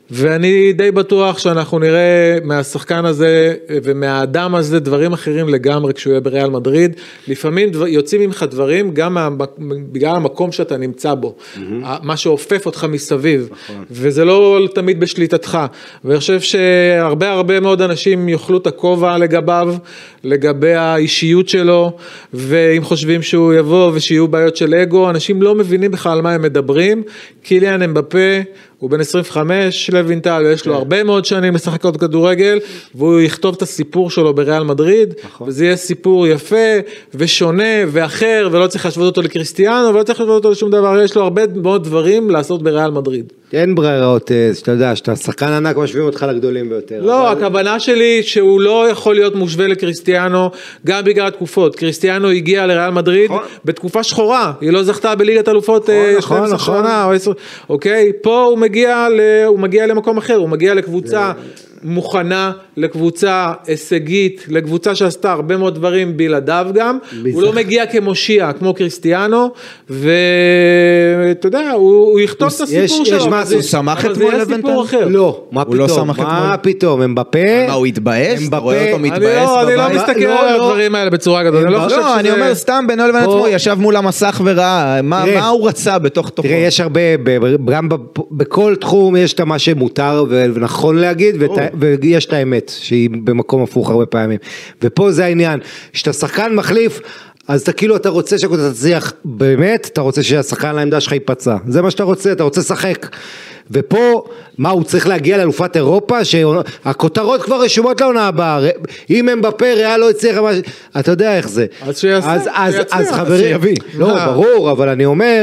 ואני די בטוח שאנחנו נראה מהשחקן הזה ומהאדם הזה דברים אחרים לגמרי כשהוא יהיה בריאל מדריד, לפעמים דבר, יוצאים ממך דברים גם מה, בגלל המקום שאתה נמצא בו, mm-hmm. מה שהופף אותך מסביב, נכון. וזה לא תמיד בשליטתך, ואני חושב שהרבה הרבה מאוד אנשים יאכלו את הכובע לגביו, לגבי האישיות שלו, ואם חושבים שהוא יבוא ושיהיו בעיות של אגו, אנשים לא מבינים בכלל על מה הם מדברים, קיליאן אמבפה, הוא בן עשרים וחמש, לוינטל, ויש לו הרבה מאוד שנים לשחק עוד כדורגל, והוא יכתוב את הסיפור שלו בריאל מדריד, וזה יהיה סיפור יפה, ושונה, ואחר, ולא צריך להשוות אותו לקריסטיאנו, ולא צריך להשוות אותו לשום דבר, יש לו הרבה מאוד דברים לעשות בריאל מדריד. אין ברירות, שאתה יודע, שאתה שחקן ענק, משווים אותך לגדולים ביותר. לא, הכוונה שלי שהוא לא יכול להיות מושווה לקריסטיאנו, גם בגלל התקופות. קריסטיאנו הגיע לריאל מדריד בתקופה שחורה, היא לא זכתה בליגת אלופות שתים עשרה שנה, אוקיי? פה הוא מגיע, הוא מגיע למקום אחר, הוא מגיע לקבוצה מוכנה, לקבוצה הישגית, לקבוצה שעשתה הרבה מאוד דברים בלעדיו גם, הוא לא מגיע כמושיע, כמו קריסטיאנו, ואתה יודע, הוא יכתוב את הסיפור שלו, הוא שמח אתמול לבנטל? לא, מה פתאום, מה פתאום, אמבפה, מה הוא התבאס? אתה רואה אותו מתבאס? אני לא מסתכל על הדברים האלה בצורה גדולה, אני לא חושב שזה... אני אומר סתם בינו לבין עצמו, ישב מול המסך וראה, מה הוא רצה בתוך תוכו? תראה, יש הרבה, גם בכל תחום יש את מה שמותר ונכון להגיד, ויש את האמת, שהיא במקום הפוך הרבה פעמים. ופה זה העניין, שאתה שחקן מחליף, אז אתה כאילו אתה רוצה שאתה תצליח באמת, אתה רוצה שהשחקן לעמדה שלך ייפצע. זה מה שאתה רוצה, אתה רוצה לשחק. ופה, מה, הוא צריך להגיע לאלופת אירופה, שהכותרות כבר רשומות לעונה הבאה, אם הם בפה, ריאל לא יצליח, אתה יודע איך זה. אז שיעשה, אז, אז, אז חברים, לא, ברור, אבל אני אומר,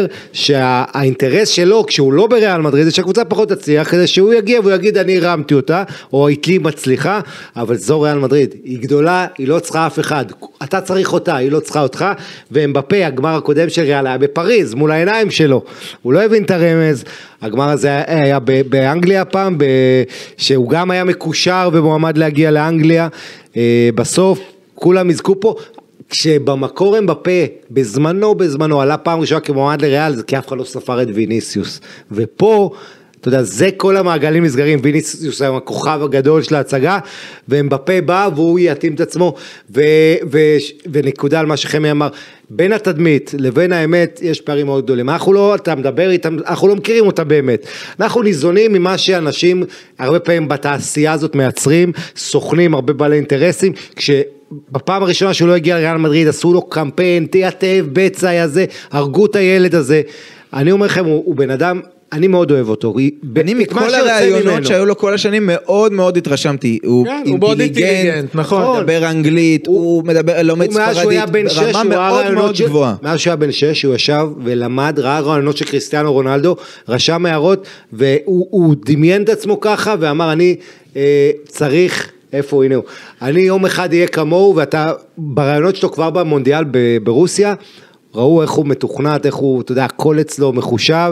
שהאינטרס שלו, כשהוא לא בריאל מדריד, זה שהקבוצה פחות תצליח, כדי שהוא יגיע, והוא יגיד, אני הרמתי אותה, או איתלי מצליחה, אבל זו ריאל מדריד, היא גדולה, היא לא צריכה אף אחד, אתה צריך אותה, היא לא צריכה אותך, והם בפה, הגמר הקודם של ריאל היה בפריז, מול העיניים שלו, הוא לא הבין את הרמז, הגמר הזה היה באנגליה פעם, שהוא גם היה מקושר ומועמד להגיע לאנגליה, בסוף כולם יזכו פה, כשבמקור הם בפה, בזמנו בזמנו, עלה פעם ראשונה כמועמד לריאל, זה כי אף אחד לא ספר את ויניסיוס, ופה, אתה יודע, זה כל המעגלים נסגרים, ויניסיוס היה הכוכב הגדול של ההצגה, והם בפה בא, והוא יתאים את עצמו, ו, ו, ונקודה על מה שחמי אמר, בין התדמית לבין האמת, יש פערים מאוד גדולים, אנחנו לא, אתה מדבר איתם, אנחנו לא מכירים אותה באמת, אנחנו ניזונים ממה שאנשים, הרבה פעמים בתעשייה הזאת מייצרים, סוכנים, הרבה בעלי אינטרסים, כש... בפעם הראשונה שהוא לא הגיע לריאל מדריד, עשו לו קמפיין, תהיה תאב, בצע הזה, הרגו את הילד הזה, אני אומר לכם, הוא, הוא בן אדם, אני מאוד אוהב אותו. אני מכל הרעיונות שהיו לו כל השנים מאוד מאוד התרשמתי. הוא אינטליגנט, הוא מדבר אנגלית, הוא מדבר לומד ספרדית, רמה מאוד מאוד גבוהה. מאז שהוא היה בן שש, הוא ישב ולמד, ראה רעיונות של קריסטיאנו רונלדו, רשם הערות, והוא דמיין את עצמו ככה, ואמר, אני צריך... איפה, הנה הוא. אני יום אחד אהיה כמוהו, ואתה, ברעיונות שלו כבר במונדיאל ברוסיה, ראו איך הוא מתוכנת, איך הוא, אתה יודע, הכל אצלו מחושב,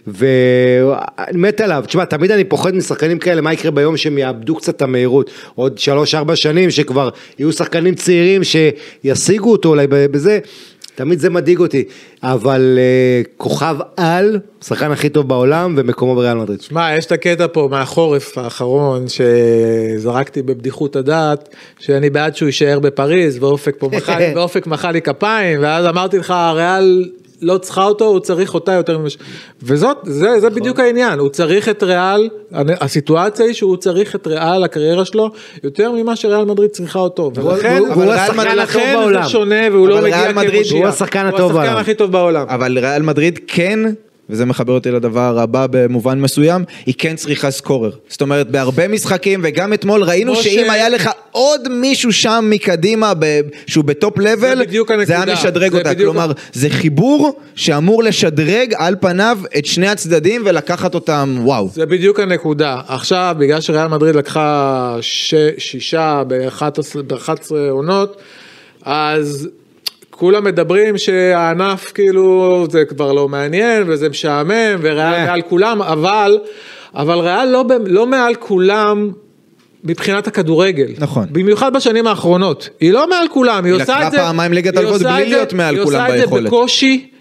ואני מת עליו. תשמע, תמיד אני פוחד משחקנים כאלה, מה יקרה ביום שהם יאבדו קצת את המהירות, עוד שלוש, ארבע שנים, שכבר יהיו שחקנים צעירים, שישיגו אותו אולי בזה, תמיד זה מדאיג אותי, אבל uh, כוכב על, שחקן הכי טוב בעולם, ומקומו בריאל מדריד. שמע, יש את הקטע פה מהחורף האחרון, שזרקתי בבדיחות הדעת, שאני בעד שהוא יישאר בפריז, ואופק פה מחא, ואופק מחא לי כפיים, ואז אמרתי לך, הריאל לא צריכה אותו, הוא צריך אותה יותר ממש... וזאת, זה, זה בדיוק העניין, הוא צריך את ריאל, הסיטואציה היא שהוא צריך את ריאל, הקריירה שלו, יותר ממה שריאל מדריד צריכה אותו, ולכן, ולכן זה שונה, והוא לא מגיע כמושיע. הוא השחקן הטוב בעולם. הוא השחקן הכי טוב בעולם. אבל ריאל מדריד כן... וזה מחבר אותי לדבר הבא במובן מסוים, היא כן צריכה סקורר. זאת אומרת, בהרבה משחקים, וגם אתמול ראינו שאם היה לך עוד מישהו שם מקדימה, שהוא בטופ לבל, זה היה משדרג אותה. כלומר, זה חיבור שאמור לשדרג על פניו את שני הצדדים, ולקחת אותם, וואו. זה בדיוק הנקודה. עכשיו, בגלל שריאל מדריד לקחה שישה ב-אחת עשרה עונות, אז... כולם מדברים שהענף כאילו זה כבר לא מעניין וזה משעמם וריאל מעל כולם, אבל, אבל ריאל לא, לא מעל כולם מבחינת הכדורגל. נכון. במיוחד בשנים האחרונות. היא לא מעל כולם, היא, היא עושה את זה... היא לקחה פעמיים ליגת אלופות בלי להיות מעל כולם ביכולת. היא עושה את זה בקושי,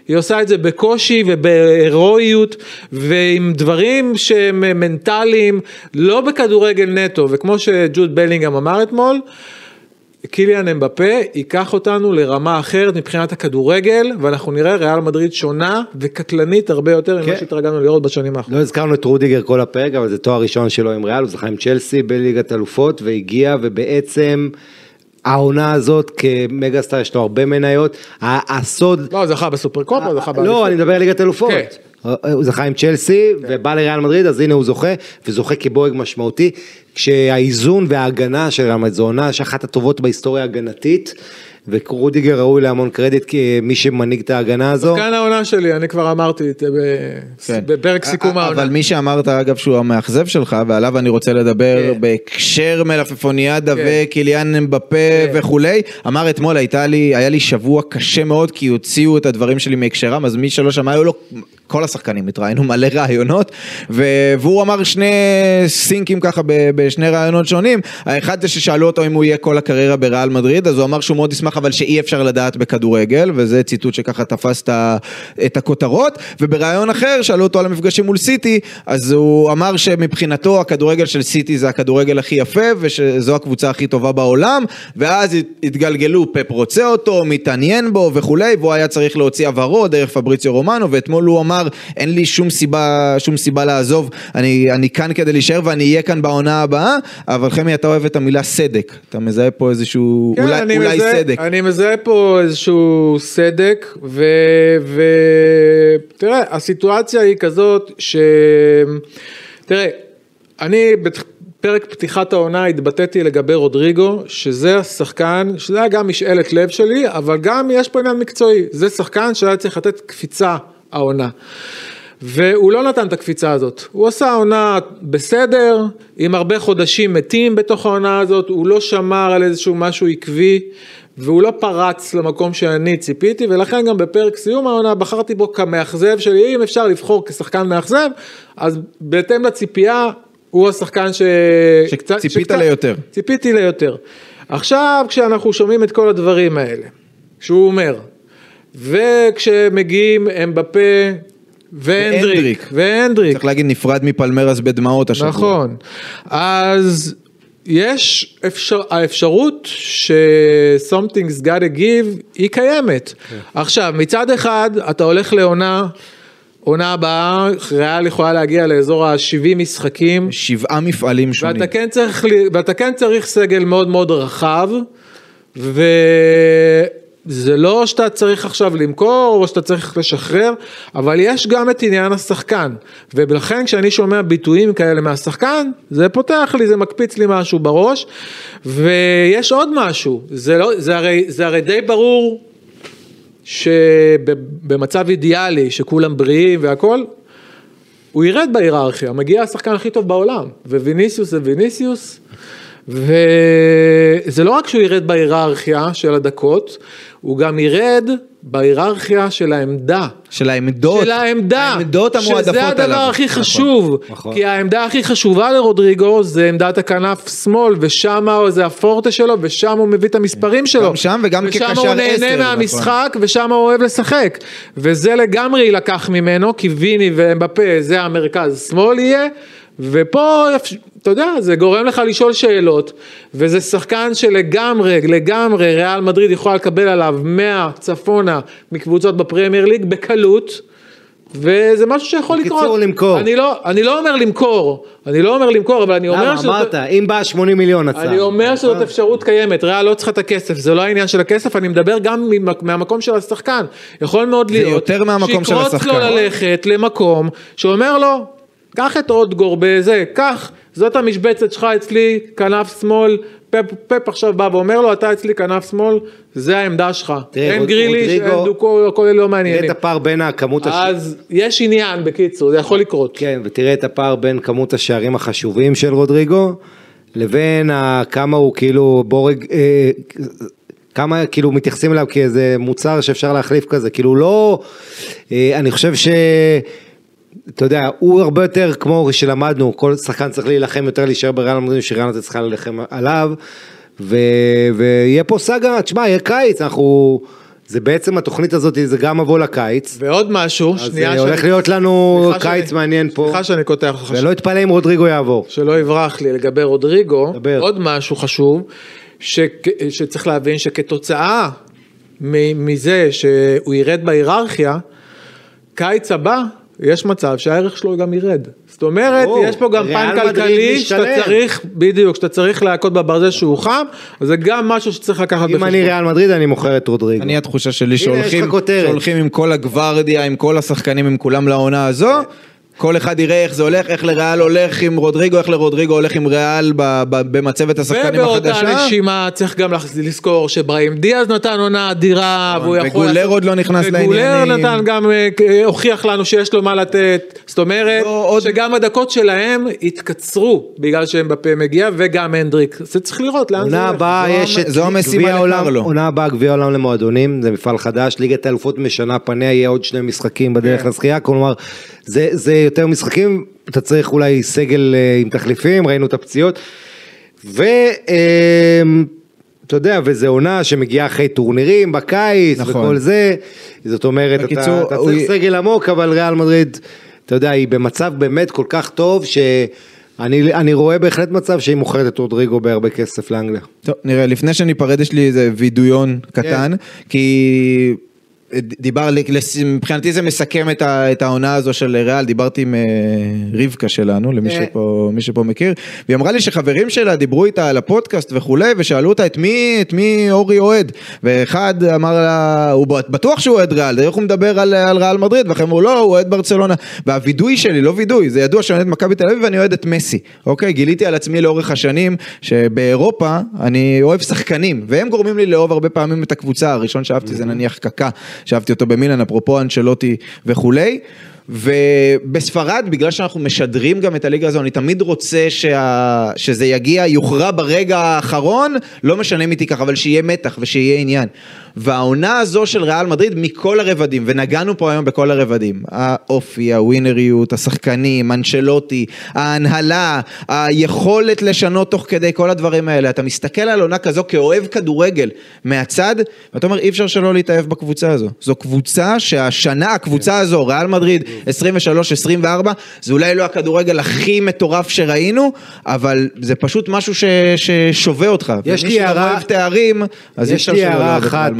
היא עושה את זה בקושי ובהירואיות, ועם דברים שהם מנטליים, לא בכדורגל נטו, וכמו שג'וד בלינגהאם אמר אתמול, קיליאן אמבפה ייקח אותנו לרמה אחרת מבחינת הכדורגל, ואנחנו נראה ריאל מדריד שונה וקטלנית הרבה יותר ממה שהתרגלנו לראות בשנים האחרונות. לא הזכרנו את רודיגר כל הפרק, אבל זה תואר ראשון שלו עם ריאל, הוא זכה עם צ'לסי בליגת אלופות, והגיע ובעצם העונה הזאת כמגסטאר יש לו הרבה מניות, הסוד... לא, זכה בסופר קופ או זכה באליפות? לא, אני מדבר על ליגת אלופות. הוא זכה עם צ'לסי ובא לריאל מדריד, אז הנה הוא זוכה, וזוכה כבורג משמעותי, כשהאיזון וההגנה של ריאל מדריד, זו עונה שאחת הטובות בהיסטוריה הגנתית, ורודיגר ראוי להמון קרדיט כמי שמנהיג את ההגנה הזו. כאן העונה שלי, אני כבר אמרתי בפרק סיכום העונה. אבל מי שאמרת אגב שהוא המאכזב שלך, ועליו אני רוצה לדבר בהקשר מלפפוניאדה וקיליאן אמבפה וכולי, אמר אתמול היה לי שבוע קשה מאוד, כי הוציאו את הדברים שלי מהקשרם, אז מי שלא שמע, היו לו כל השחקנים התראינו מלא רעיונות, והוא אמר שני סינקים ככה בשני רעיונות שונים, האחד זה ששאלו אותו אם הוא יהיה כל הקריירה בריאל מדריד, אז הוא אמר שהוא מאוד ישמח, אבל שאי אפשר לדעת בכדורגל, וזה ציטוט שככה תפס את הכותרות, וברעיון אחר שאלו אותו על המפגשים מול סיטי, אז הוא אמר שמבחינתו הכדורגל של סיטי זה הכדורגל הכי יפה, ושזו הקבוצה הכי טובה בעולם, ואז התגלגלו, פפ רוצה אותו, מתעניין בו וכולי, והוא היה צריך להוציא עברו דרך פבריציו רומנו, ואתמול הוא אמר, אין לי שום סיבה, שום סיבה לעזוב, אני, אני כאן כדי להישאר, ואני אהיה כאן בעונה הבאה, אבל חמי, אתה אוהב את המילה סדק, אתה מזהה פה איזשהו, כן, אולי, אולי מזהה, סדק. אני מזהה פה איזשהו סדק, ו, ו, תראה, הסיטואציה היא כזאת, ש, תראה, אני בפרק פתיחת העונה התבטאתי לגבי רודריגו, שזה השחקן, שזה היה גם משאלת לב שלי, אבל גם יש פה עניין מקצועי, זה שחקן שהיה צריך לתת קפיצה העונה, והוא לא נתן את הקפיצה הזאת, הוא עשה עונה בסדר, עם הרבה חודשים מתים בתוך העונה הזאת, הוא לא שמר על איזשהו משהו עקבי, והוא לא פרץ למקום שאני ציפיתי, ולכן גם בפרק סיום העונה בחרתי בו כמאכזב שלי, אם אפשר לבחור כשחקן מאכזב, אז בהתאם לציפייה, הוא השחקן ש... שציפית ליותר. ציפיתי ליותר. עכשיו כשאנחנו שומעים את כל הדברים האלה, שהוא אומר, וכשמגיעים אמבפה ואנדריק, ואנדריק. צריך להגיד נפרד מפלמרס בדמעות השבוע. נכון. אז יש אפשר, האפשרות ש- something's gotta give היא קיימת. עכשיו, מצד אחד אתה הולך לעונה, עונה הבאה, ריאל יכולה להגיע לאזור ה-שבעים משחקים. שבעה מפעלים שונים. ואתה כן צריך, ואתה כן צריך סגל מאוד מאוד רחב, ו... זה לא שאתה צריך עכשיו למכור, או שאתה צריך לשחרר, אבל יש גם את עניין השחקן, ולכן כשאני שומע ביטויים כאלה מהשחקן, זה פותח לי, זה מקפיץ לי משהו בראש, ויש עוד משהו, זה, לא, זה, הרי, זה הרי די ברור, שבמצב אידיאלי, שכולם בריאים והכל, הוא ירד בהיררכיה, מגיע השחקן הכי טוב בעולם, וויניסיוס זה ויניסיוס, וזה לא רק שהוא ירד בהיררכיה של הדקות, הוא גם ירד בהיררכיה של העמדה. של העמדות. של העמדה. העמדות המועדפות עליו. שזה הדבר הכי חשוב. כי העמדה הכי חשובה לרודריגו זה עמדת הכנף שמאל, ושם זה הפורטה שלו, ושם הוא מביא את המספרים שלו. גם שם וגם כקשר עשר. ושם הוא נהנה מהמשחק, ושם הוא אוהב לשחק. וזה לגמרי ילקח ממנו, כי ויני ואמבפה זה המרכז שמאל יהיה, ופה, אתה יודע, זה גורם לך לשאול שאלות, וזה שחקן שלגמרי, לגמרי, ריאל מדריד יכולה לקבל עליו מאה צפונה מקבוצות בפרמייר ליג בקלות, וזה משהו שיכול לקרות. בקיצור למכור. אני לא, אני לא אומר למכור, אני לא אומר למכור, אבל אני אומר... למה, אמרת, אם בא שמונים מיליון הצעה. אני אומר שזאת אפשרות קיימת, ריאל לא צריכה את הכסף, זה לא העניין של הכסף, אני מדבר גם מהמקום של השחקן, יכול מאוד להיות... זה יותר מהמקום של השחקן. שיקרוץ לו ללכת למקום שאומר לו, קח את אודגור בזה, קח, זאת המשבצת שלך אצלי, כנף שמאל, פפ, פפ עכשיו בא ואומר לו, אתה אצלי כנף שמאל, זה העמדה שלך. אין גריליש, אין דוקו, כל אלה לא מעניינים. תראה את הפער בין הכמות השערים. אז יש עניין בקיצור, זה יכול לקרות. כן, ותראה את הפער בין כמות השערים החשובים של רודריגו, לבין כמה הוא כאילו בורג, כמה כאילו מתייחסים אליו כאיזה מוצר שאפשר להחליף כזה, כאילו לא, אני חושב ש... אתה יודע, הוא הרבה יותר כמו שלמדנו, כל שחקן צריך להילחם יותר להישאר בריאל מדריד, שריאל מדריד צריכה להילחם עליו, ו... ויהיה פה סגה, תשמע, יהיה קיץ, אנחנו זה בעצם התוכנית הזאת, זה גם מבוא לקיץ. ועוד משהו, שנייה. אז הולך להיות לנו קיץ מעניין פה. סליחה שאני קוטע לך. ולא יתפלא אם רודריגו יעבור. שלא יברח לי לגבי רודריגו. דבר. עוד משהו חשוב, שצריך להבין שכתוצאה מזה שהוא ירד בהיררכיה, קיץ הבא, יש מצב שהערך שלו גם ירד. זאת אומרת, או, יש פה גם פן כלכלי שאתה צריך, בדיוק, שאתה צריך להכות בברזל שהוא חם, אז זה גם משהו שצריך לקחת בחשבון. אם אני ריאל מדריד, אני מוכר את רודריגו. אני התחושה שלי שהולכים, שהולכים עם כל הגוורדיה, עם כל השחקנים, עם כולם לעונה הזו, כל אחד יראה איך זה הולך, איך לריאל הולך עם רודריגו, איך לרודריגו הולך עם ריאל במצבת השחקנים החדשה. ובאותה נשימה צריך גם לזכור שבראים דיאז נתן עונה אדירה, וגולר עוד לא נכנס לעניינים. וגולר נתן גם, הוכיח לנו שיש לו מה לתת, זאת אומרת שגם הדקות שלהם התקצרו בגלל שהם בפה מגיע, וגם הנדריק, זה צריך לראות לאן זה עונה הבאה יש את גביע העולם, עונה הבאה גביע העולם למועדונים, זה מפעל חדש, ליגת האלופות משנה פניה, יהיה עוד שני משחקים בדרך לזכייה, כלומר זה, זה יותר משחקים, אתה צריך אולי סגל עם תחליפים, ראינו את הפציעות, ואתה יודע, וזה עונה שמגיעה אחרי טורנירים בקיץ, נכון. וכל זה, זאת אומרת, בקיצור, אתה, אתה צריך הוא... סגל עמוק, אבל ריאל מדריד, אתה יודע, היא במצב באמת כל כך טוב, שאני אני רואה בהחלט מצב שהיא מוכרת את רודריגו בהרבה כסף לאנגליה. טוב, נראה, לפני שאני פרד, יש לי איזה וידאיון קטן, כן. כי... דיבר, מבחינתי זה מסכם את, ה, את העונה הזו של ריאל, דיברתי עם רבקה שלנו, למי שפה, מי שפה מכיר, והיא אמרה לי שחברים שלה דיברו איתה על הפודקאסט וכולי, ושאלו אותה את מי, את מי אורי אוהד, ואחד אמר לה, הוא בטוח שהוא אוהד ריאל, איך הוא מדבר על, על ריאל מדריד, ואחרי אמרו לא, הוא אוהד ברצלונה, והווידוי שלי, לא וידוי, זה ידוע שאני אוהד מכבי תל אביב, ואני אוהד את מסי, אוקיי, גיליתי על עצמי לאורך השנים, שבאירופה אני אוהב שחקנים, והם גורמים לי לאהוב הרבה פעמים את הקבוצה, הראשון שאהבתי זה נניח קקה, שאהבתי אותו במילאן, אפרופו אנצ'לוטי וכולי, ובספרד, בגלל שאנחנו משדרים גם את הליגה הזו, אני תמיד רוצה שה... שזה יגיע, יוכרע ברגע האחרון, לא משנה מי תיקח, אבל שיהיה מתח ושיהיה עניין. והעונה הזו של ריאל מדריד מכל הרבדים, ונגענו פה היום בכל הרבדים, האופי, הווינריות, השחקנים, אנצ'לוטי, ההנהלה, היכולת לשנות תוך כדי כל הדברים האלה, אתה מסתכל על עונה כזו כאוהב כדורגל מהצד, ואתה אומר אי אפשר שלא להתאהב בקבוצה הזו, זו קבוצה שהשנה, הקבוצה הזו, ריאל מדריד עשרים ושלוש עשרים וארבע, זה אולי לא הכדורגל הכי מטורף שראינו, אבל זה פשוט משהו ש... ששווה אותך, יש לי הערה, תארים, אז יש לי הערה אחת,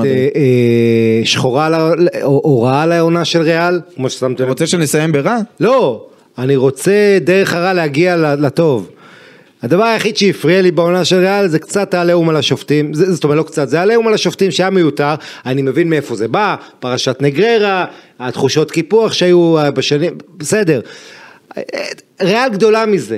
שחורה או רעה לעונה של ריאל, כמו ששמתם. אתה רוצה שנסיים ברע? לא, אני רוצה דרך הרע להגיע לטוב. הדבר היחיד שהפריע לי בעונה של ריאל זה קצת העליהום על השופטים, זאת אומרת לא קצת, זה העליהום על השופטים שהיה מיותר, אני מבין מאיפה זה בא, פרשת נגררה, התחושות קיפוח שהיו בשנים, בסדר. ריאל גדולה מזה.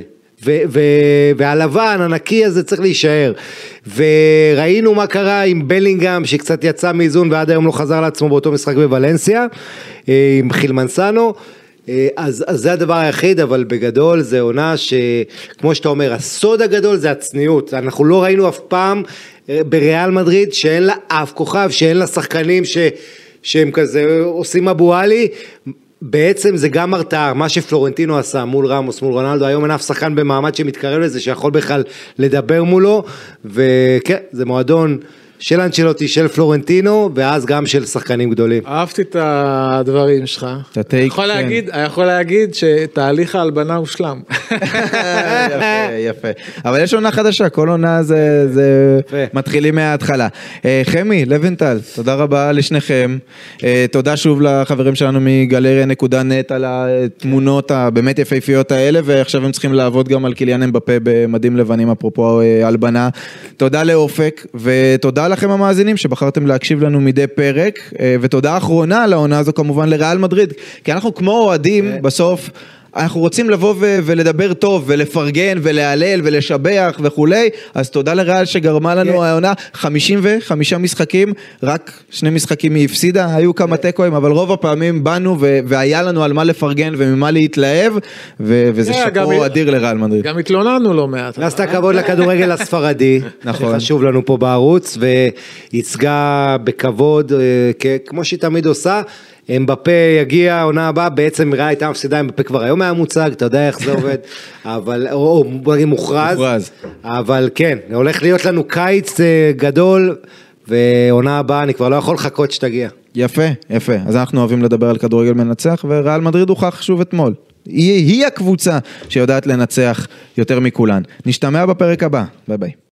והלבן, הנקי הזה צריך להישאר, וראינו מה קרה עם בלינגהם שקצת יצא מאיזון ועד היום לא חזר לעצמו באותו משחק בוולנסיה עם חילמנסנו, אז, אז זה הדבר היחיד, אבל בגדול זה עונה שכמו שאתה אומר, הסוד הגדול זה הצניעות, אנחנו לא ראינו אף פעם בריאל מדריד שאין לה אף כוכב, שאין לה שחקנים ש, שהם כזה עושים אבו עלי, בעצם זה גם הרתעה, מה שפלורנטינו עשה מול רמוס, מול רונלדו, היום אין אף שחקן במעמד שמתקרב לזה, שיכול בכלל לדבר מולו, וכן, זה מועדון של אנצ'לוטי, של פלורנטינו, ואז גם של שחקנים גדולים. אהבתי את הדברים שלך. אתה יכול להגיד, יכול להגיד שתהליך ההלבנה הושלם. יפה, יפה. אבל יש עונה חדשה, כל עונה זה, זה מתחילים מההתחלה. חמי, לבנטל, תודה רבה לשניכם. תודה שוב לחברים שלנו מגלריה נקודה נט על התמונות הבאמת יפהפיות האלה, ועכשיו הם צריכים לעבוד גם על קיליאן אמבפה במדים לבנים, אפרופו הלבנה. תודה לאופק, ותודה לכם המאזינים שבחרתם להקשיב לנו מדי פרק, ותודה אחרונה לעונה הזו כמובן לריאל מדריד, כי אנחנו כמו אוהדים בסוף, אנחנו רוצים לבוא ו- ולדבר טוב, ולפרגן, ולהלל, ולשבח וכולי, אז תודה לריאל שגרמה לנו העונה, חמישים וחמישה משחקים, רק שני משחקים היא הפסידה, היו כמה טקויים, אבל רוב הפעמים באנו, ו- והיה לנו על מה לפרגן, וממה להתלהב, ו- וזה שפו אדיר לריאל מדריד. גם התלוננו לא מעט. נעשתה כבוד לכדורגל הספרדי, שחשוב לנו פה בערוץ, וייצגה בכבוד, כמו שהיא תמיד עושה, אמבפה יגיע, עונה הבאה, בעצם ראה הייתה מפסידה, אמבפה כבר היום היה מוצג, אתה יודע איך זה עובד, אבל, או מוכרז, אבל כן, הולך להיות לנו קיץ גדול, ועונה הבאה אני כבר לא יכול לחכות שתגיע. יפה, יפה. אז אנחנו אוהבים לדבר על כדורגל מנצח, וריאל מדריד הוכח שוב אתמול. היא, היא הקבוצה שיודעת לנצח יותר מכולן. נשתמע בפרק הבא. ביי ביי.